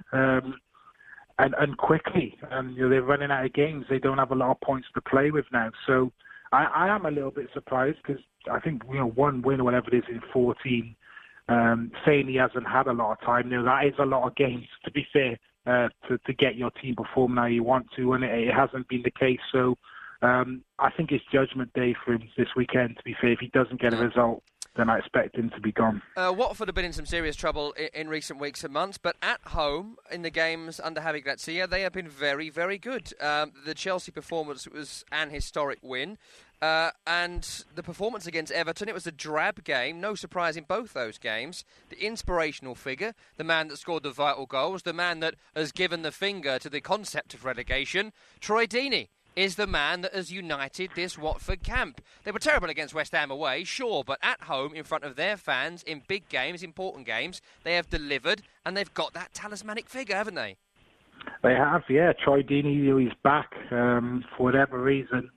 and quickly. They're running out of games. They don't have a lot of points to play with now. So I am a little bit surprised, because I think 1 win or whatever it is in 14, saying he hasn't had a lot of time. That is a lot of games, to be fair, to get your team performing how you want to, and it hasn't been the case. So I think it's judgment day for him this weekend, to be fair. If he doesn't get a result, then I expect him to be gone. Watford have been in some serious trouble in recent weeks and months, but at home, in the games under Javi Gracia, they have been very, very good. The Chelsea performance was an historic win, and the performance against Everton, it was a drab game, no surprise in both those games. The inspirational figure, the man that scored the vital goals, the man that has given the finger to the concept of relegation, Troy Deeney is the man that has united this Watford camp. They were terrible against West Ham away, sure, but at home, in front of their fans, in big games, important games, they have delivered, and they've got that talismanic figure, haven't they? They have, yeah. Troy Deeney, he's back for whatever reason.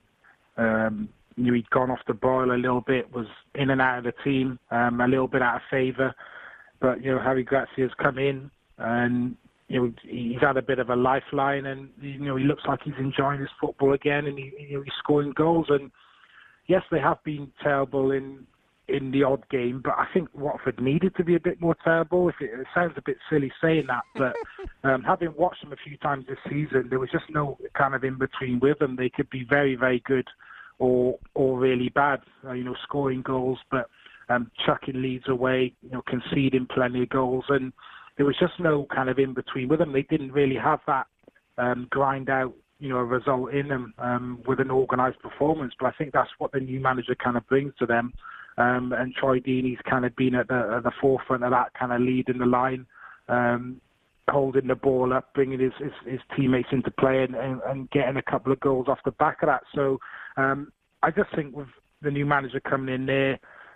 He'd gone off the boil a little bit, was in and out of the team, a little bit out of favour. But, Javi Gracia's come in, and he's had a bit of a lifeline, and he looks like he's enjoying his football again, and he's scoring goals. And yes, they have been terrible in the odd game, but I think Watford needed to be a bit more terrible. It sounds a bit silly saying that, but having watched them a few times this season, there was just no kind of in between with them. They could be very, very good or really bad. Scoring goals, but chucking leads away, conceding plenty of goals, and there was just no kind of in between with them. They didn't really have that grind out, a result in them with an organised performance. But I think that's what the new manager kind of brings to them. And Troy Deeney's kind of been at the forefront of that, kind of leading the line, holding the ball up, bringing his teammates into play, and getting a couple of goals off the back of that. So I just think with the new manager coming in there,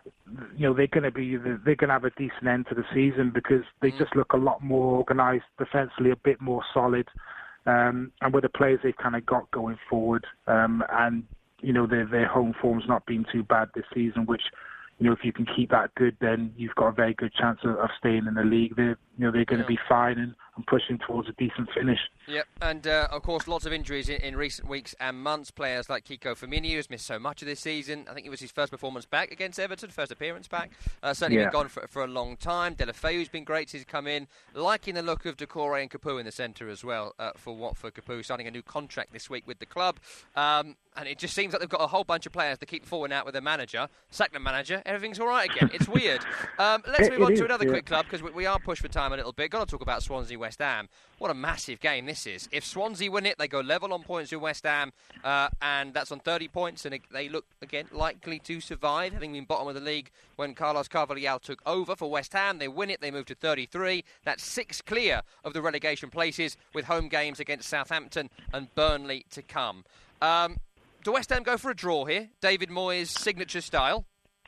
they're going to have a decent end to the season because they just look a lot more organised defensively, a bit more solid, and with the players they've kind of got going forward, and their home form's not been too bad this season, which if you can keep that good, then you've got a very good chance of staying in the league. They're going to be fine and pushing towards a decent finish. Yep, and of course lots of injuries in recent weeks and months. Players like Kiko Firmino has missed so much of this season. I think it was his first performance back against Everton, first appearance back. Certainly been gone for a long time. Deulofeu's been great since he's come in. Liking the look of Doucouré and Capoue in the centre as well for Watford. Capoue signing a new contract this week with the club. And it just seems like they've got a whole bunch of players to keep falling out with their manager. Sack the manager, everything's all right again. It's weird. Let's move on to another quick club because we are pushed for time a little bit. Got to talk about Swansea West Ham. What a massive game this is. If Swansea win it, they go level on points with West Ham, and that's on 30 points, and they look, again, likely to survive, having been bottom of the league when Carlos Carvalhal took over for West Ham. They win it, they move to 33. That's 6 clear of the relegation places with home games against Southampton and Burnley to come. Do West Ham go for a draw here? David Moyes' signature style?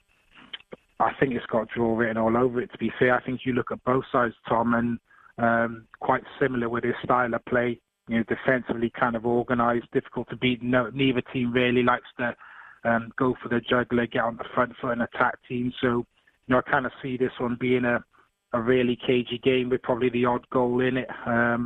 I think it's got draw written all over it, to be fair. I think you look at both sides, Tom, and quite similar with his style of play. Defensively kind of organised, difficult to beat. Neither team really likes to go for the jugular, get on the front foot and attack teams. So, I kind of see this one being a really cagey game with probably the odd goal in it.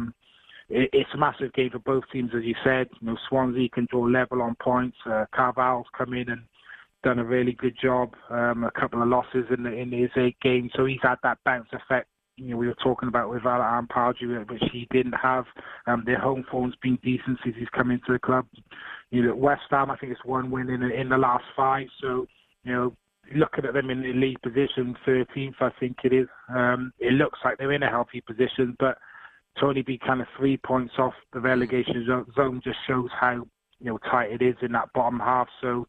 It's a massive game for both teams, as you said. Swansea can draw level on points. Carvalhal's come in and done a really good job. A couple of losses in his 8 games, so he's had that bounce effect. We were talking about with Alan Pardew, which he didn't have. Their home form's been decent since he's come into the club. West Ham, I think it's 1 win in the last 5. So, looking at them in the league position, 13th, I think it is. It looks like they're in a healthy position, but to only be kind of 3 points off the relegation zone just shows how tight it is in that bottom half. So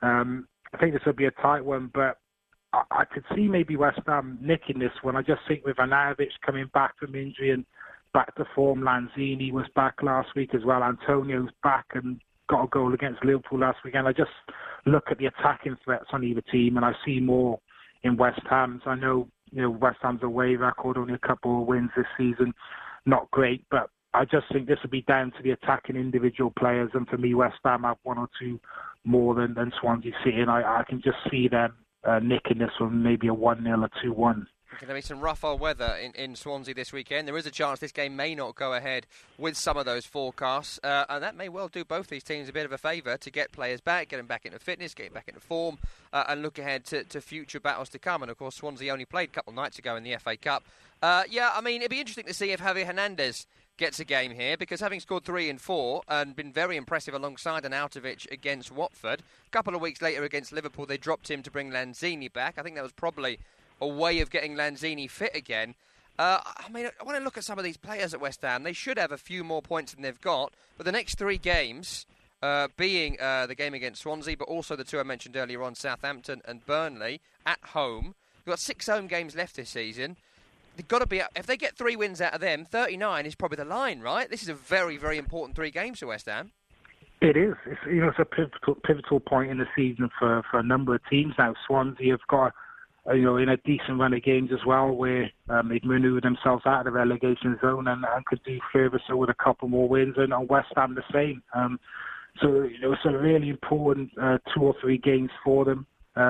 I think this will be a tight one, but I could see maybe West Ham nicking this one. I just think with Ivanovic coming back from injury and back to form, Lanzini was back last week as well. Antonio's back and got a goal against Liverpool last weekend. I just look at the attacking threats on either team and I see more in West Ham's. I know West Ham's away record, only a couple of wins this season. Not great, but I just think this will be down to the attacking individual players. And for me, West Ham have 1 or 2 more than Swansea City. And I can just see them nicking this one, maybe a 1-0 or 2-1. Going to be some rough old weather in Swansea this weekend. There is a chance this game may not go ahead with some of those forecasts. And that may well do both these teams a bit of a favour to get players back, get them back into fitness, get them back into form, and look ahead to future battles to come. And, of course, Swansea only played a couple of nights ago in the FA Cup. It'd be interesting to see if Javier Hernandez gets a game here, because having scored 3 and 4 and been very impressive alongside Arnautovic against Watford, a couple of weeks later against Liverpool they dropped him to bring Lanzini back. I think that was probably a way of getting Lanzini fit again. I want to look at some of these players at West Ham. They should have a few more points than they've got, but the next 3 games, being the game against Swansea, but also the 2 I mentioned earlier on, Southampton and Burnley, at home. We've got 6 home games left this season. They've got to be, if they get 3 wins out of them, 39 is probably the line, right? This is a very, very important 3 games for West Ham. It is. It's a pivotal point in the season for a number of teams now. Swansea have got, in a decent run of games as well, where they've manoeuvred themselves out of the relegation zone and could do further so with a couple more wins, and on West Ham the same. So it's a really important 2 or 3 games for them.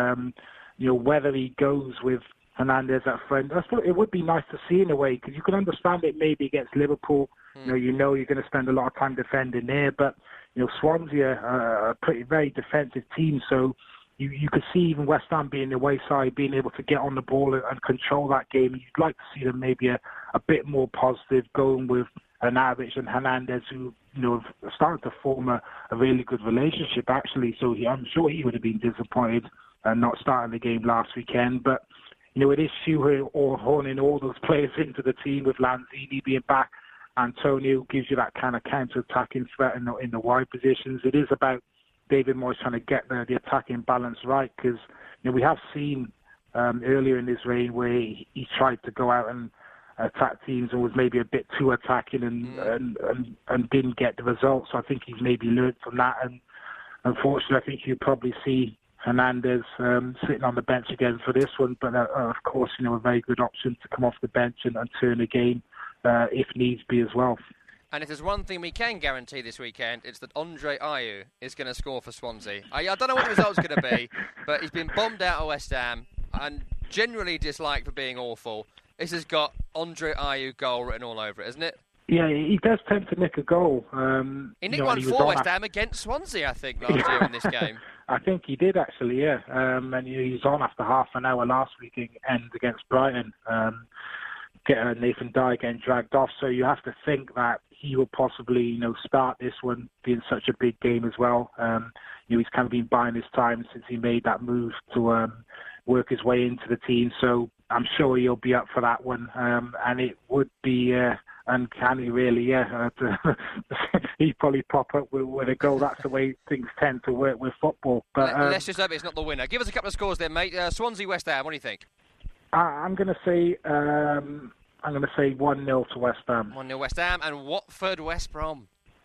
Whether he goes with Hernandez at front, I thought it would be nice to see in a way, because you can understand it maybe against Liverpool. You're going to spend a lot of time defending there, but Swansea are a pretty very defensive team, so you could see even West Ham being the away side, being able to get on the ball and control that game. You'd like to see them maybe a bit more positive, going with Arnautovic and Hernandez, who have started to form a really good relationship actually. So I'm sure he would have been disappointed not starting the game last weekend, but it is shoehorning all those players into the team, with Lanzini being back. Antonio gives you that kind of counter-attacking threat in the wide positions. It is about David Moyes trying to get the attacking balance right, because we have seen earlier in his reign where he tried to go out and attack teams and was maybe a bit too attacking and didn't get the results. So I think he's maybe learned from that, and unfortunately I think you'll probably see Hernandez sitting on the bench again for this one, but of course, a very good option to come off the bench and turn a game if needs be as well. And if there's one thing we can guarantee this weekend, it's that Andre Ayew is going to score for Swansea. I don't know what the result's going to be, but he's been bombed out of West Ham and generally disliked for being awful. This has got Andre Ayew goal written all over it, isn't it? Yeah, he does tend to nick a goal. He nicked one for West Ham against Swansea, I think, last year in this game. I think he did, actually, yeah. And he was on after half an hour last weekend against Brighton. Nathan Dyer getting dragged off, so you have to think that he will possibly, start this one, being such a big game as well. He's kind of been buying his time since he made that move to work his way into the team, so I'm sure he'll be up for that one. And it would be uncanny, really, he'd probably pop up with a goal. That's the way things tend to work with football. But let's just hope it's not the winner. Give us a couple of scores then, mate. Swansea, West Ham, what do you think? I'm going to say 1-0 to West Ham. 1-0 West Ham. And Watford, West Brom.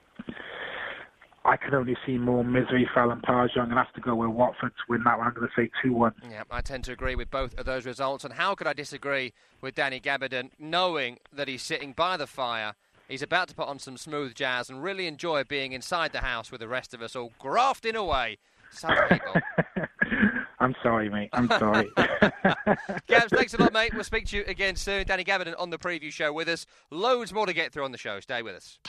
I can only see more misery for Alan Pardew. I'm going to have to go with Watford to win that one. I'm going to say 2-1. Yeah, I tend to agree with both of those results. And how could I disagree with Danny Gabardon, knowing that he's sitting by the fire, he's about to put on some smooth jazz and really enjoy being inside the house with the rest of us all grafting away. Some people. I'm sorry, mate. I'm sorry. Gabs, thanks a lot, mate. We'll speak to you again soon. Danny Gabardon on the preview show with us. Loads more to get through on the show. Stay with us.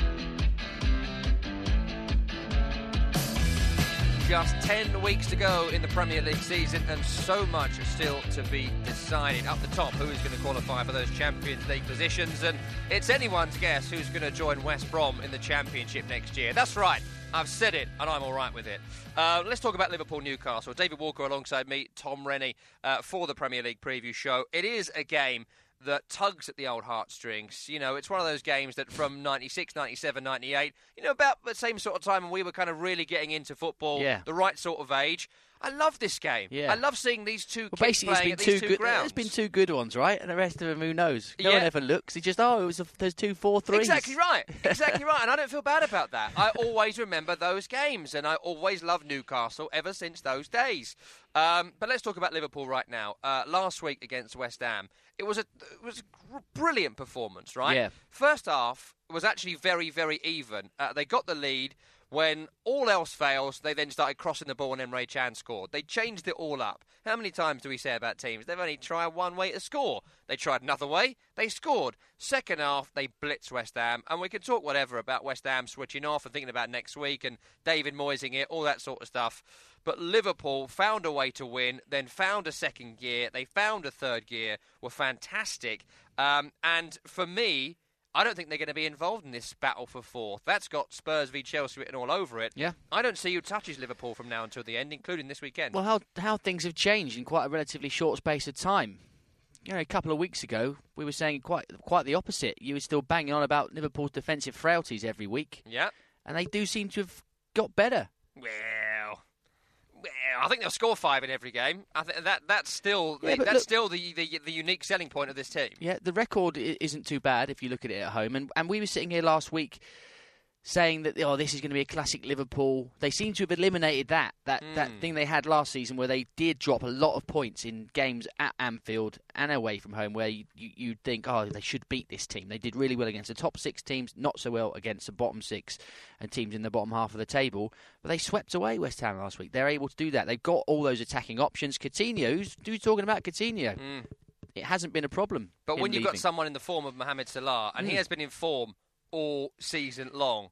Just 10 weeks to go in the Premier League season and so much still to be decided. Up the top, who is going to qualify for those Champions League positions? And it's anyone's guess who's going to join West Brom in the Championship next year. That's right. I've said it, and I'm all right with it. Let's talk about Liverpool-Newcastle. David Walker alongside me, Tom Rennie, for the Premier League preview show. It is a game that tugs at the old heartstrings. It's one of those games that from 96, 97, 98, about the same sort of time when we were kind of really getting into football, the right sort of age. I love this game. Yeah. I love seeing these two kids playing at these two grounds. There's been two good ones, right? And the rest of them, who knows? No one ever looks. He just, there's 2 4-3s. Exactly right. Exactly right. And I don't feel bad about that. I always remember those games, and I always loved Newcastle ever since those days. But let's talk about Liverpool right now. Last week against West Ham, it was a brilliant performance, right? Yeah. First half was actually very, very even. They got the lead. When all else fails, they then started crossing the ball and Emre Can scored. They changed it all up. How many times do we say about teams? They've only tried one way to score. They tried another way, they scored. Second half, they blitzed West Ham. And we can talk whatever about West Ham switching off and thinking about next week and David Moyesing it, all that sort of stuff. But Liverpool found a way to win, then found a second gear. They found a third gear, were fantastic. And for me, I don't think they're going to be involved in this battle for fourth. That's got Spurs v Chelsea written all over it. Yeah. I don't see who touches Liverpool from now until the end, including this weekend. Well, how things have changed in quite a relatively short space of time. A couple of weeks ago, we were saying quite the opposite. You were still banging on about Liverpool's defensive frailties every week. Yeah. And they do seem to have got better. Well, I think they'll score 5 in every game. I think that's still the unique selling point of this team. Yeah, the record isn't too bad if you look at it at home. And we were sitting here last week saying that this is going to be a classic Liverpool. They seem to have eliminated that thing they had last season where they did drop a lot of points in games at Anfield and away from home where you'd think, they should beat this team. They did really well against the top 6 teams, not so well against the bottom 6 and teams in the bottom half of the table. But they swept away West Ham last week. They're able to do that. They've got all those attacking options. Coutinho, who's talking about Coutinho? It hasn't been a problem. But when you've got someone in the form of Mohamed Salah, and he has been in form all season long,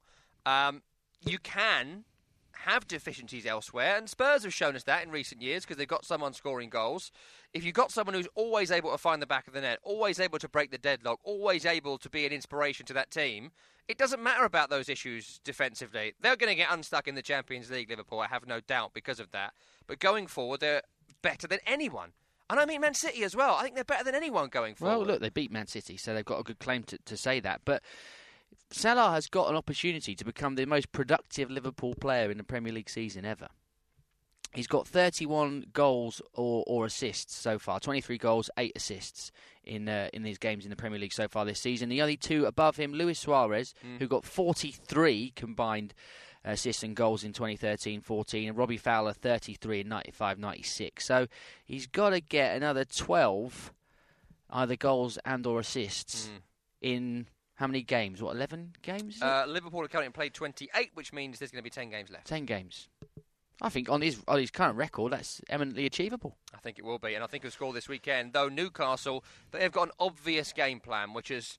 you can have deficiencies elsewhere, and Spurs have shown us that in recent years because they've got someone scoring goals. If you've got someone who's always able to find the back of the net, always able to break the deadlock, always able to be an inspiration to that team, it doesn't matter about those issues defensively. They're going to get unstuck in the Champions League, Liverpool, I have no doubt, because of that. But going forward, they're better than anyone. And I mean Man City as well. I think they're better than anyone going forward. Well, look, they beat Man City, so they've got a good claim to say that. But Salah has got an opportunity to become the most productive Liverpool player in the Premier League season ever. He's got 31 goals or assists so far, 23 goals, 8 assists in these games in the Premier League so far this season. The only two above him, Luis Suarez, who got 43 combined assists and goals in 2013-14, and Robbie Fowler 33 in 95-96. So he's got to get another 12 either goals and or assists in how many games? 11 games? Liverpool are currently played 28, which means there's going to be 10 games left. 10 games. I think on his current record, that's eminently achievable. I think it will be, and I think he'll score this weekend. Though Newcastle, they've got an obvious game plan, which has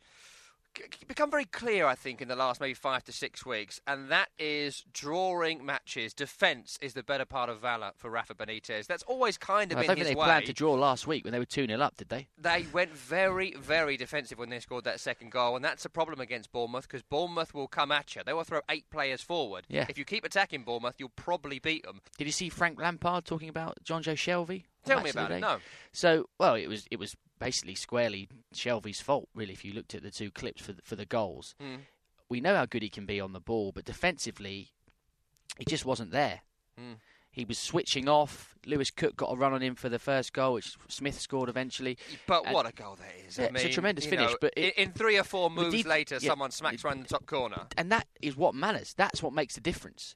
become very clear, I think, in the last maybe 5 to 6 weeks, and that is drawing matches. Defence is the better part of valour for Rafa Benitez. That's always kind of been his way. I don't think they planned to draw last week when they were 2-0 up, did they? They went very, very defensive when they scored that second goal, and that's a problem against Bournemouth, because Bournemouth will come at you. They will throw 8 players forward. Yeah. If you keep attacking Bournemouth, you'll probably beat them. Did you see Frank Lampard talking about John Joe Shelvey? Tell me about it, no. So, well, it was basically squarely Shelvey's fault, really, if you looked at the 2 clips for the goals. We know how good he can be on the ball, but defensively, he just wasn't there. He was switching off. Lewis Cook got a run on him for the first goal, which Smith scored eventually. But what a goal that is. Yeah, it's a tremendous finish. But in 3 or 4 moves later, someone smacks around the top corner. And that is what matters. That's what makes the difference.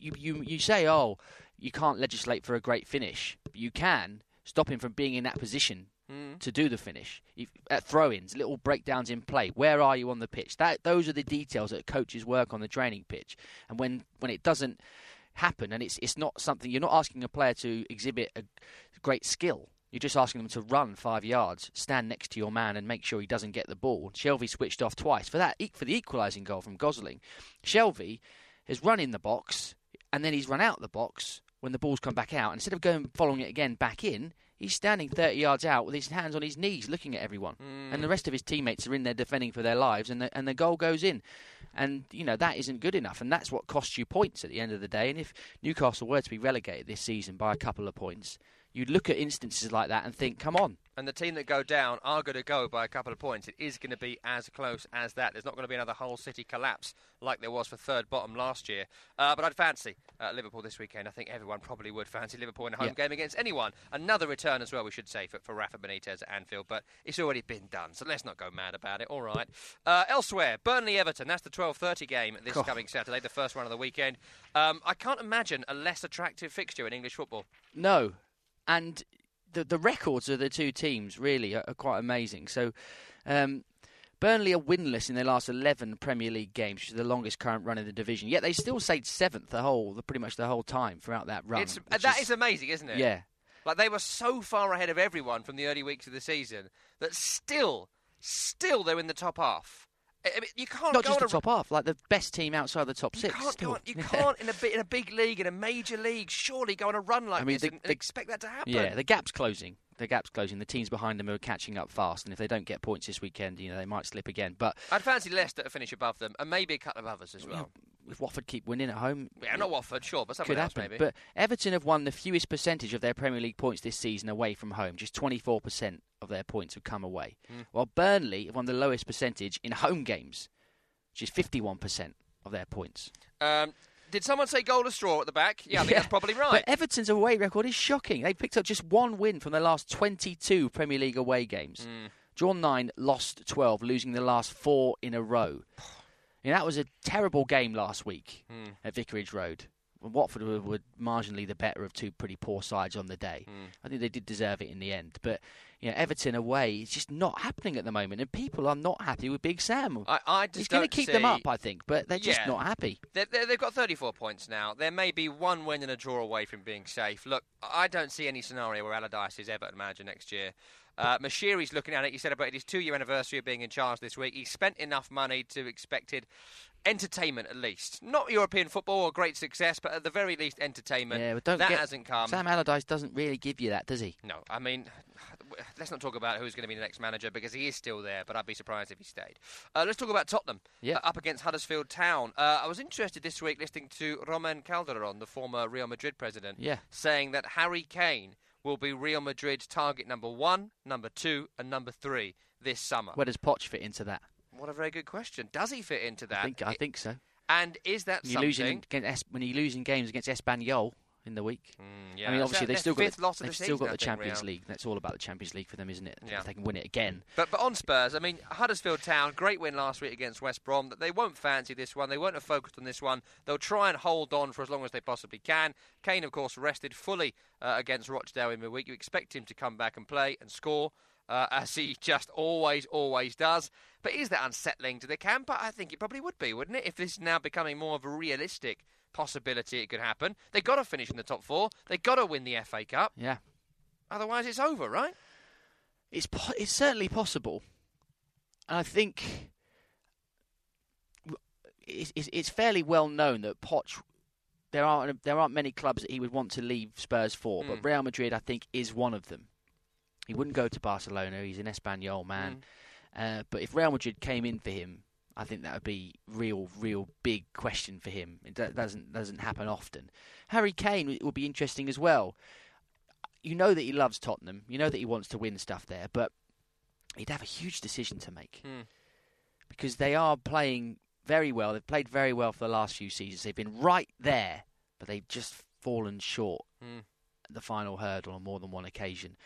You say, oh, you can't legislate for a great finish. But you can stop him from being in that position to do the finish. At throw-ins, little breakdowns in play. Where are you on the pitch? Those are the details that coaches work on the training pitch. And when it doesn't happen, and it's not something, you're not asking a player to exhibit a great skill. You're just asking them to run 5 yards, stand next to your man, and make sure he doesn't get the ball. Shelvey switched off twice for the equalising goal from Gosling. Shelvey has run in the box, and then he's run out the box when the ball's come back out. Instead of following it again back in, he's standing 30 yards out with his hands on his knees looking at everyone. And the rest of his teammates are in there defending for their lives, and the goal goes in. And, that isn't good enough, and that's what costs you points at the end of the day. And if Newcastle were to be relegated this season by a couple of points, you'd look at instances like that and think, come on. And the team that go down are going to go by a couple of points. It is going to be as close as that. There's not going to be another Hull City collapse like there was for third bottom last year. But I'd fancy Liverpool this weekend. I think everyone probably would fancy Liverpool in a home game against anyone. Another return as well, we should say, for Rafa Benitez at Anfield. But it's already been done, so let's not go mad about it. All right. Elsewhere, Burnley-Everton. That's the 12:30 game this coming Saturday, the first one of the weekend. I can't imagine a less attractive fixture in English football. No. And the records of the 2 teams really are quite amazing. So Burnley are winless in their last 11 Premier League games, which is the longest current run in the division. Yet they still stayed 7th pretty much the whole time throughout that run. That is amazing, isn't it? Yeah. Like, they were so far ahead of everyone from the early weeks of the season that still they're in the top half. I mean, you can't not go just on the top half, like the best team outside the top 6. You can't in a big league, in a major league, surely go on a run like this and expect that to happen. Yeah, the gap's closing. The teams behind them are catching up fast, and if they don't get points this weekend, they might slip again. But I'd fancy Leicester to finish above them, and maybe a couple of others as well. If Watford keep winning at home, not Watford, sure, but someone else maybe. But Everton have won the fewest percentage of their Premier League points this season away from home. Just 24% of their points have come away. While Burnley have won the lowest percentage in home games, which is 51% of their points. Did someone say goal or straw at the back? Yeah, I think that's probably right. But Everton's away record is shocking. They picked up just 1 win from their last 22 Premier League away games. Drawn 9, lost 12, losing the last 4 in a row. That was a terrible game last week at Vicarage Road. Watford were marginally the better of 2 pretty poor sides on the day. I think they did deserve it in the end. But Everton away, it's just not happening at the moment, and people are not happy with Big Sam. He's going to keep them up, I think, but they're just not happy. They've got 34 points now. There may be 1 win and a draw away from being safe. Look, I don't see any scenario where Allardyce is Everton manager next year. Mashiri's looking at it. He celebrated his 2-year anniversary of being in charge this week. He spent enough money to expected entertainment, at least. Not European football or great success, but at the very least entertainment. Yeah, but hasn't come. Sam Allardyce doesn't really give you that, does he? No, I mean, let's not talk about who's going to be the next manager, because he is still there, but I'd be surprised if he stayed. Let's talk about Tottenham, up against Huddersfield Town. I was interested this week listening to Roman Calderon, the former Real Madrid president, saying that Harry Kane will be Real Madrid's target number 1, number 2 and number 3 this summer. Where does Poch fit into that? What a very good question. Does he fit into that? I think so. And is that something... When you lose in games against Espanyol, in the week. Yeah. I mean, obviously they've still got the Champions League. That's all about the Champions League for them, isn't it? Yeah. If they can win it again. But on Spurs, I mean, Huddersfield Town, great win last week against West Brom. They won't fancy this one. They won't have focused on this one. They'll try and hold on for as long as they possibly can. Kane, of course, rested fully against Rochdale in midweek. You expect him to come back and play and score, as he just always does. But is that unsettling to the camp? I think it probably would be, wouldn't it? If this is now becoming more of a realistic possibility it could happen. They've got to finish in the top 4. They've got to win the FA Cup. Yeah. Otherwise, it's over, right? It's certainly possible. And I think it's fairly well known that Poch, there aren't many clubs that he would want to leave Spurs for, but Real Madrid, I think, is one of them. He wouldn't go to Barcelona. He's an Espanyol man. But if Real Madrid came in for him, I think that would be real big question for him. It doesn't happen often. Harry Kane would be interesting as well. You know that he loves Tottenham. You know that he wants to win stuff there, but he'd have a huge decision to make because they are playing very well. They've played very well for the last few seasons. They've been right there, but they've just fallen short at the final hurdle on more than one occasion.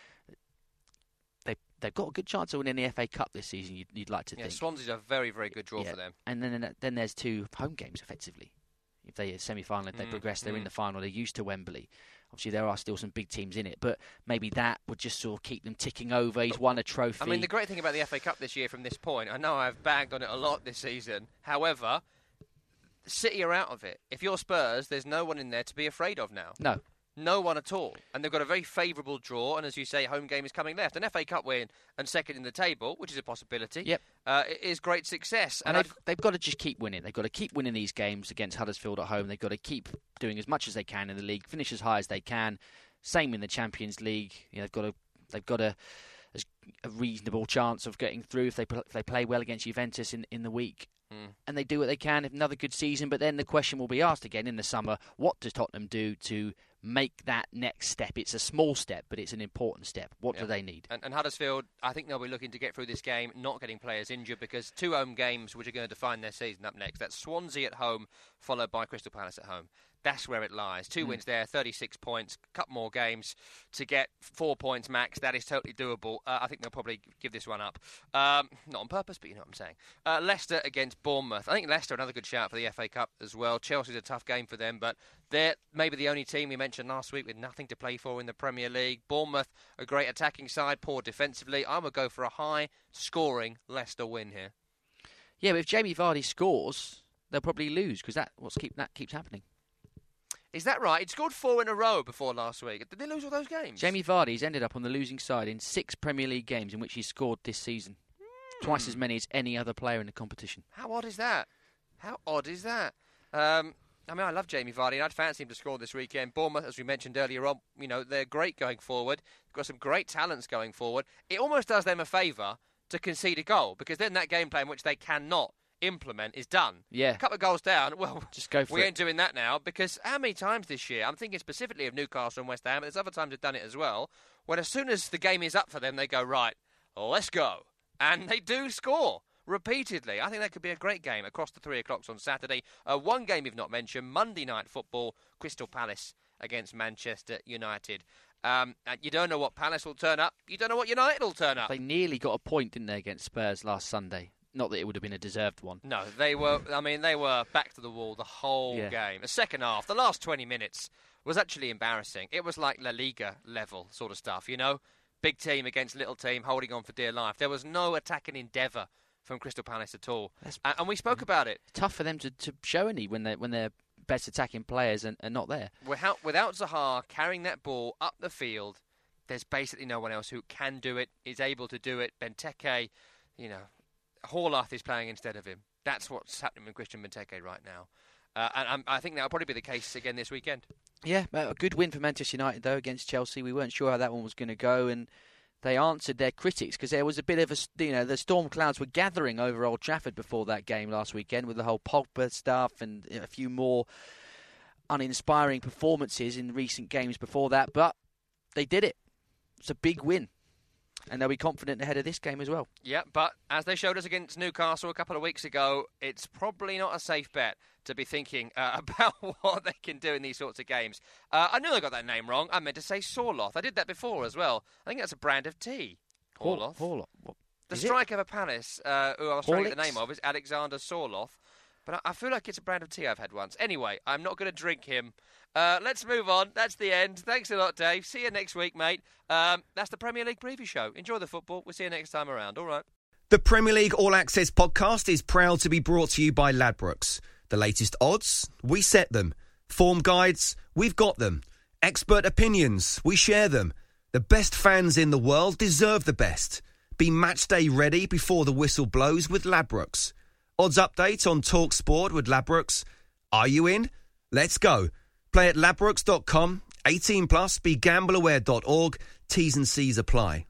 They've got a good chance of winning the FA Cup this season, you'd like to think. Swansea's a very, very good draw for them. And then there's 2 home games, effectively. If they semi-final, if they progress, they're in the final. They're used to Wembley. Obviously, there are still some big teams in it, but maybe that would just sort of keep them ticking over. He's won a trophy. I mean, the great thing about the FA Cup this year from this point, I know I've bagged on it a lot this season. However, City are out of it. If you're Spurs, there's no one in there to be afraid of now. No one at all. And they've got a very favourable draw, and as you say, home game is coming left. An FA Cup win and second in the table, which is a possibility, is great success. And they've got to just keep winning. They've got to keep winning these games against Huddersfield at home. They've got to keep doing as much as they can in the league, finish as high as they can. Same in the Champions League. You know, they've got a reasonable chance of getting through if they play well against Juventus in the week. And they do what they can. Another good season, but then the question will be asked again in the summer, what does Tottenham do to make that next step? It's a small step, but it's an important step. What do they need? And Huddersfield, I think they'll be looking to get through this game, not getting players injured, because 2 home games which are going to define their season up next. That's Swansea at home, followed by Crystal Palace at home. That's where it lies. 2 wins there, 36 points, a couple more games to get 4 points max. That is totally doable. I think they'll probably give this one up. Not on purpose, but you know what I'm saying. Leicester against Bournemouth. I think Leicester, another good shout for the FA Cup as well. Chelsea's a tough game for them, but they're maybe the only team we mentioned last week with nothing to play for in the Premier League. Bournemouth, a great attacking side, poor defensively. I would go for a high-scoring Leicester win here. Yeah, but if Jamie Vardy scores, they'll probably lose because that keeps happening. Is that right? He'd scored 4 in a row before last week. Did they lose all those games? Jamie Vardy's ended up on the losing side in 6 Premier League games in which he scored this season. Twice as many as any other player in the competition. How odd is that? I mean, I love Jamie Vardy, and I'd fancy him to score this weekend. Bournemouth, as we mentioned earlier on, you know, they're great going forward. They've got some great talents going forward. It almost does them a favour to concede a goal, because then that game plan which they cannot implement is done. Yeah. A couple of goals down, well, just go for we it. ain't doing that now, because how many times this year, I'm thinking specifically of Newcastle and West Ham, but there's other times they've done it as well, when as soon as the game is up for them, they go, right, let's go. And they do score repeatedly. I think that could be a great game across the 3 o'clocks on Saturday. One game you've not mentioned, Monday Night Football, Crystal Palace against Manchester United. And you don't know what Palace will turn up. You don't know what United will turn up. They nearly got a point, didn't they, against Spurs last Sunday? Not that it would have been a deserved one. No, they were back to the wall the whole game. The second half, the last 20 minutes, was actually embarrassing. It was like La Liga level sort of stuff, you know? Big team against little team, holding on for dear life. There was no attacking endeavour from Crystal Palace at all. And we spoke about it. Tough for them to show any when they're best attacking players and not there. Without Zaha carrying that ball up the field, there's basically no one else who can do it, is able to do it. Benteke, you know, Horlath is playing instead of him. That's what's happening with Christian Benteke right now. And I think that'll probably be the case again this weekend. Yeah, a good win for Manchester United, though, against Chelsea. We weren't sure how that one was going to go, and they answered their critics because there was a bit of the storm clouds were gathering over Old Trafford before that game last weekend with the whole Pogba stuff and a few more uninspiring performances in recent games before that, but they did it. It's a big win. And they'll be confident ahead of this game as well. Yeah, but as they showed us against Newcastle a couple of weeks ago, it's probably not a safe bet to be thinking about what they can do in these sorts of games. I knew I got that name wrong. I meant to say Sorloth. I did that before as well. I think that's a brand of tea. Orloth. The striker for Palace, who I was trying to get the name of, is Alexander Sorloth. But I feel like it's a brand of tea I've had once. Anyway, I'm not going to drink him. Let's move on. That's the end. Thanks a lot, Dave. See you next week, mate. That's the Premier League Preview Show. Enjoy the football. We'll see you next time around. All right. The Premier League All Access podcast is proud to be brought to you by Ladbrokes. The latest odds, we set them. Form guides, we've got them. Expert opinions, we share them. The best fans in the world deserve the best. Be match day ready before the whistle blows with Ladbrokes. Odds update on Talk Sport with Ladbrokes. Are you in? Let's go. Play at ladbrokes.com. 18 plus. BeGambleAware.org. T's and C's apply.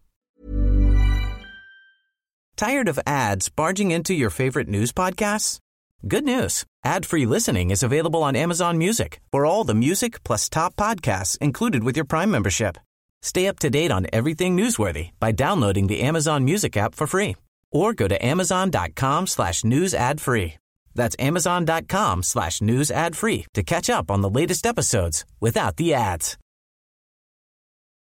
Tired of ads barging into your favorite news podcasts? Good news. Ad-free listening is available on Amazon Music for all the music plus top podcasts included with your Prime membership. Stay up to date on everything newsworthy by downloading the Amazon Music app for free or go to amazon.com/news ad free. That's amazon.com/news ad free to catch up on the latest episodes without the ads.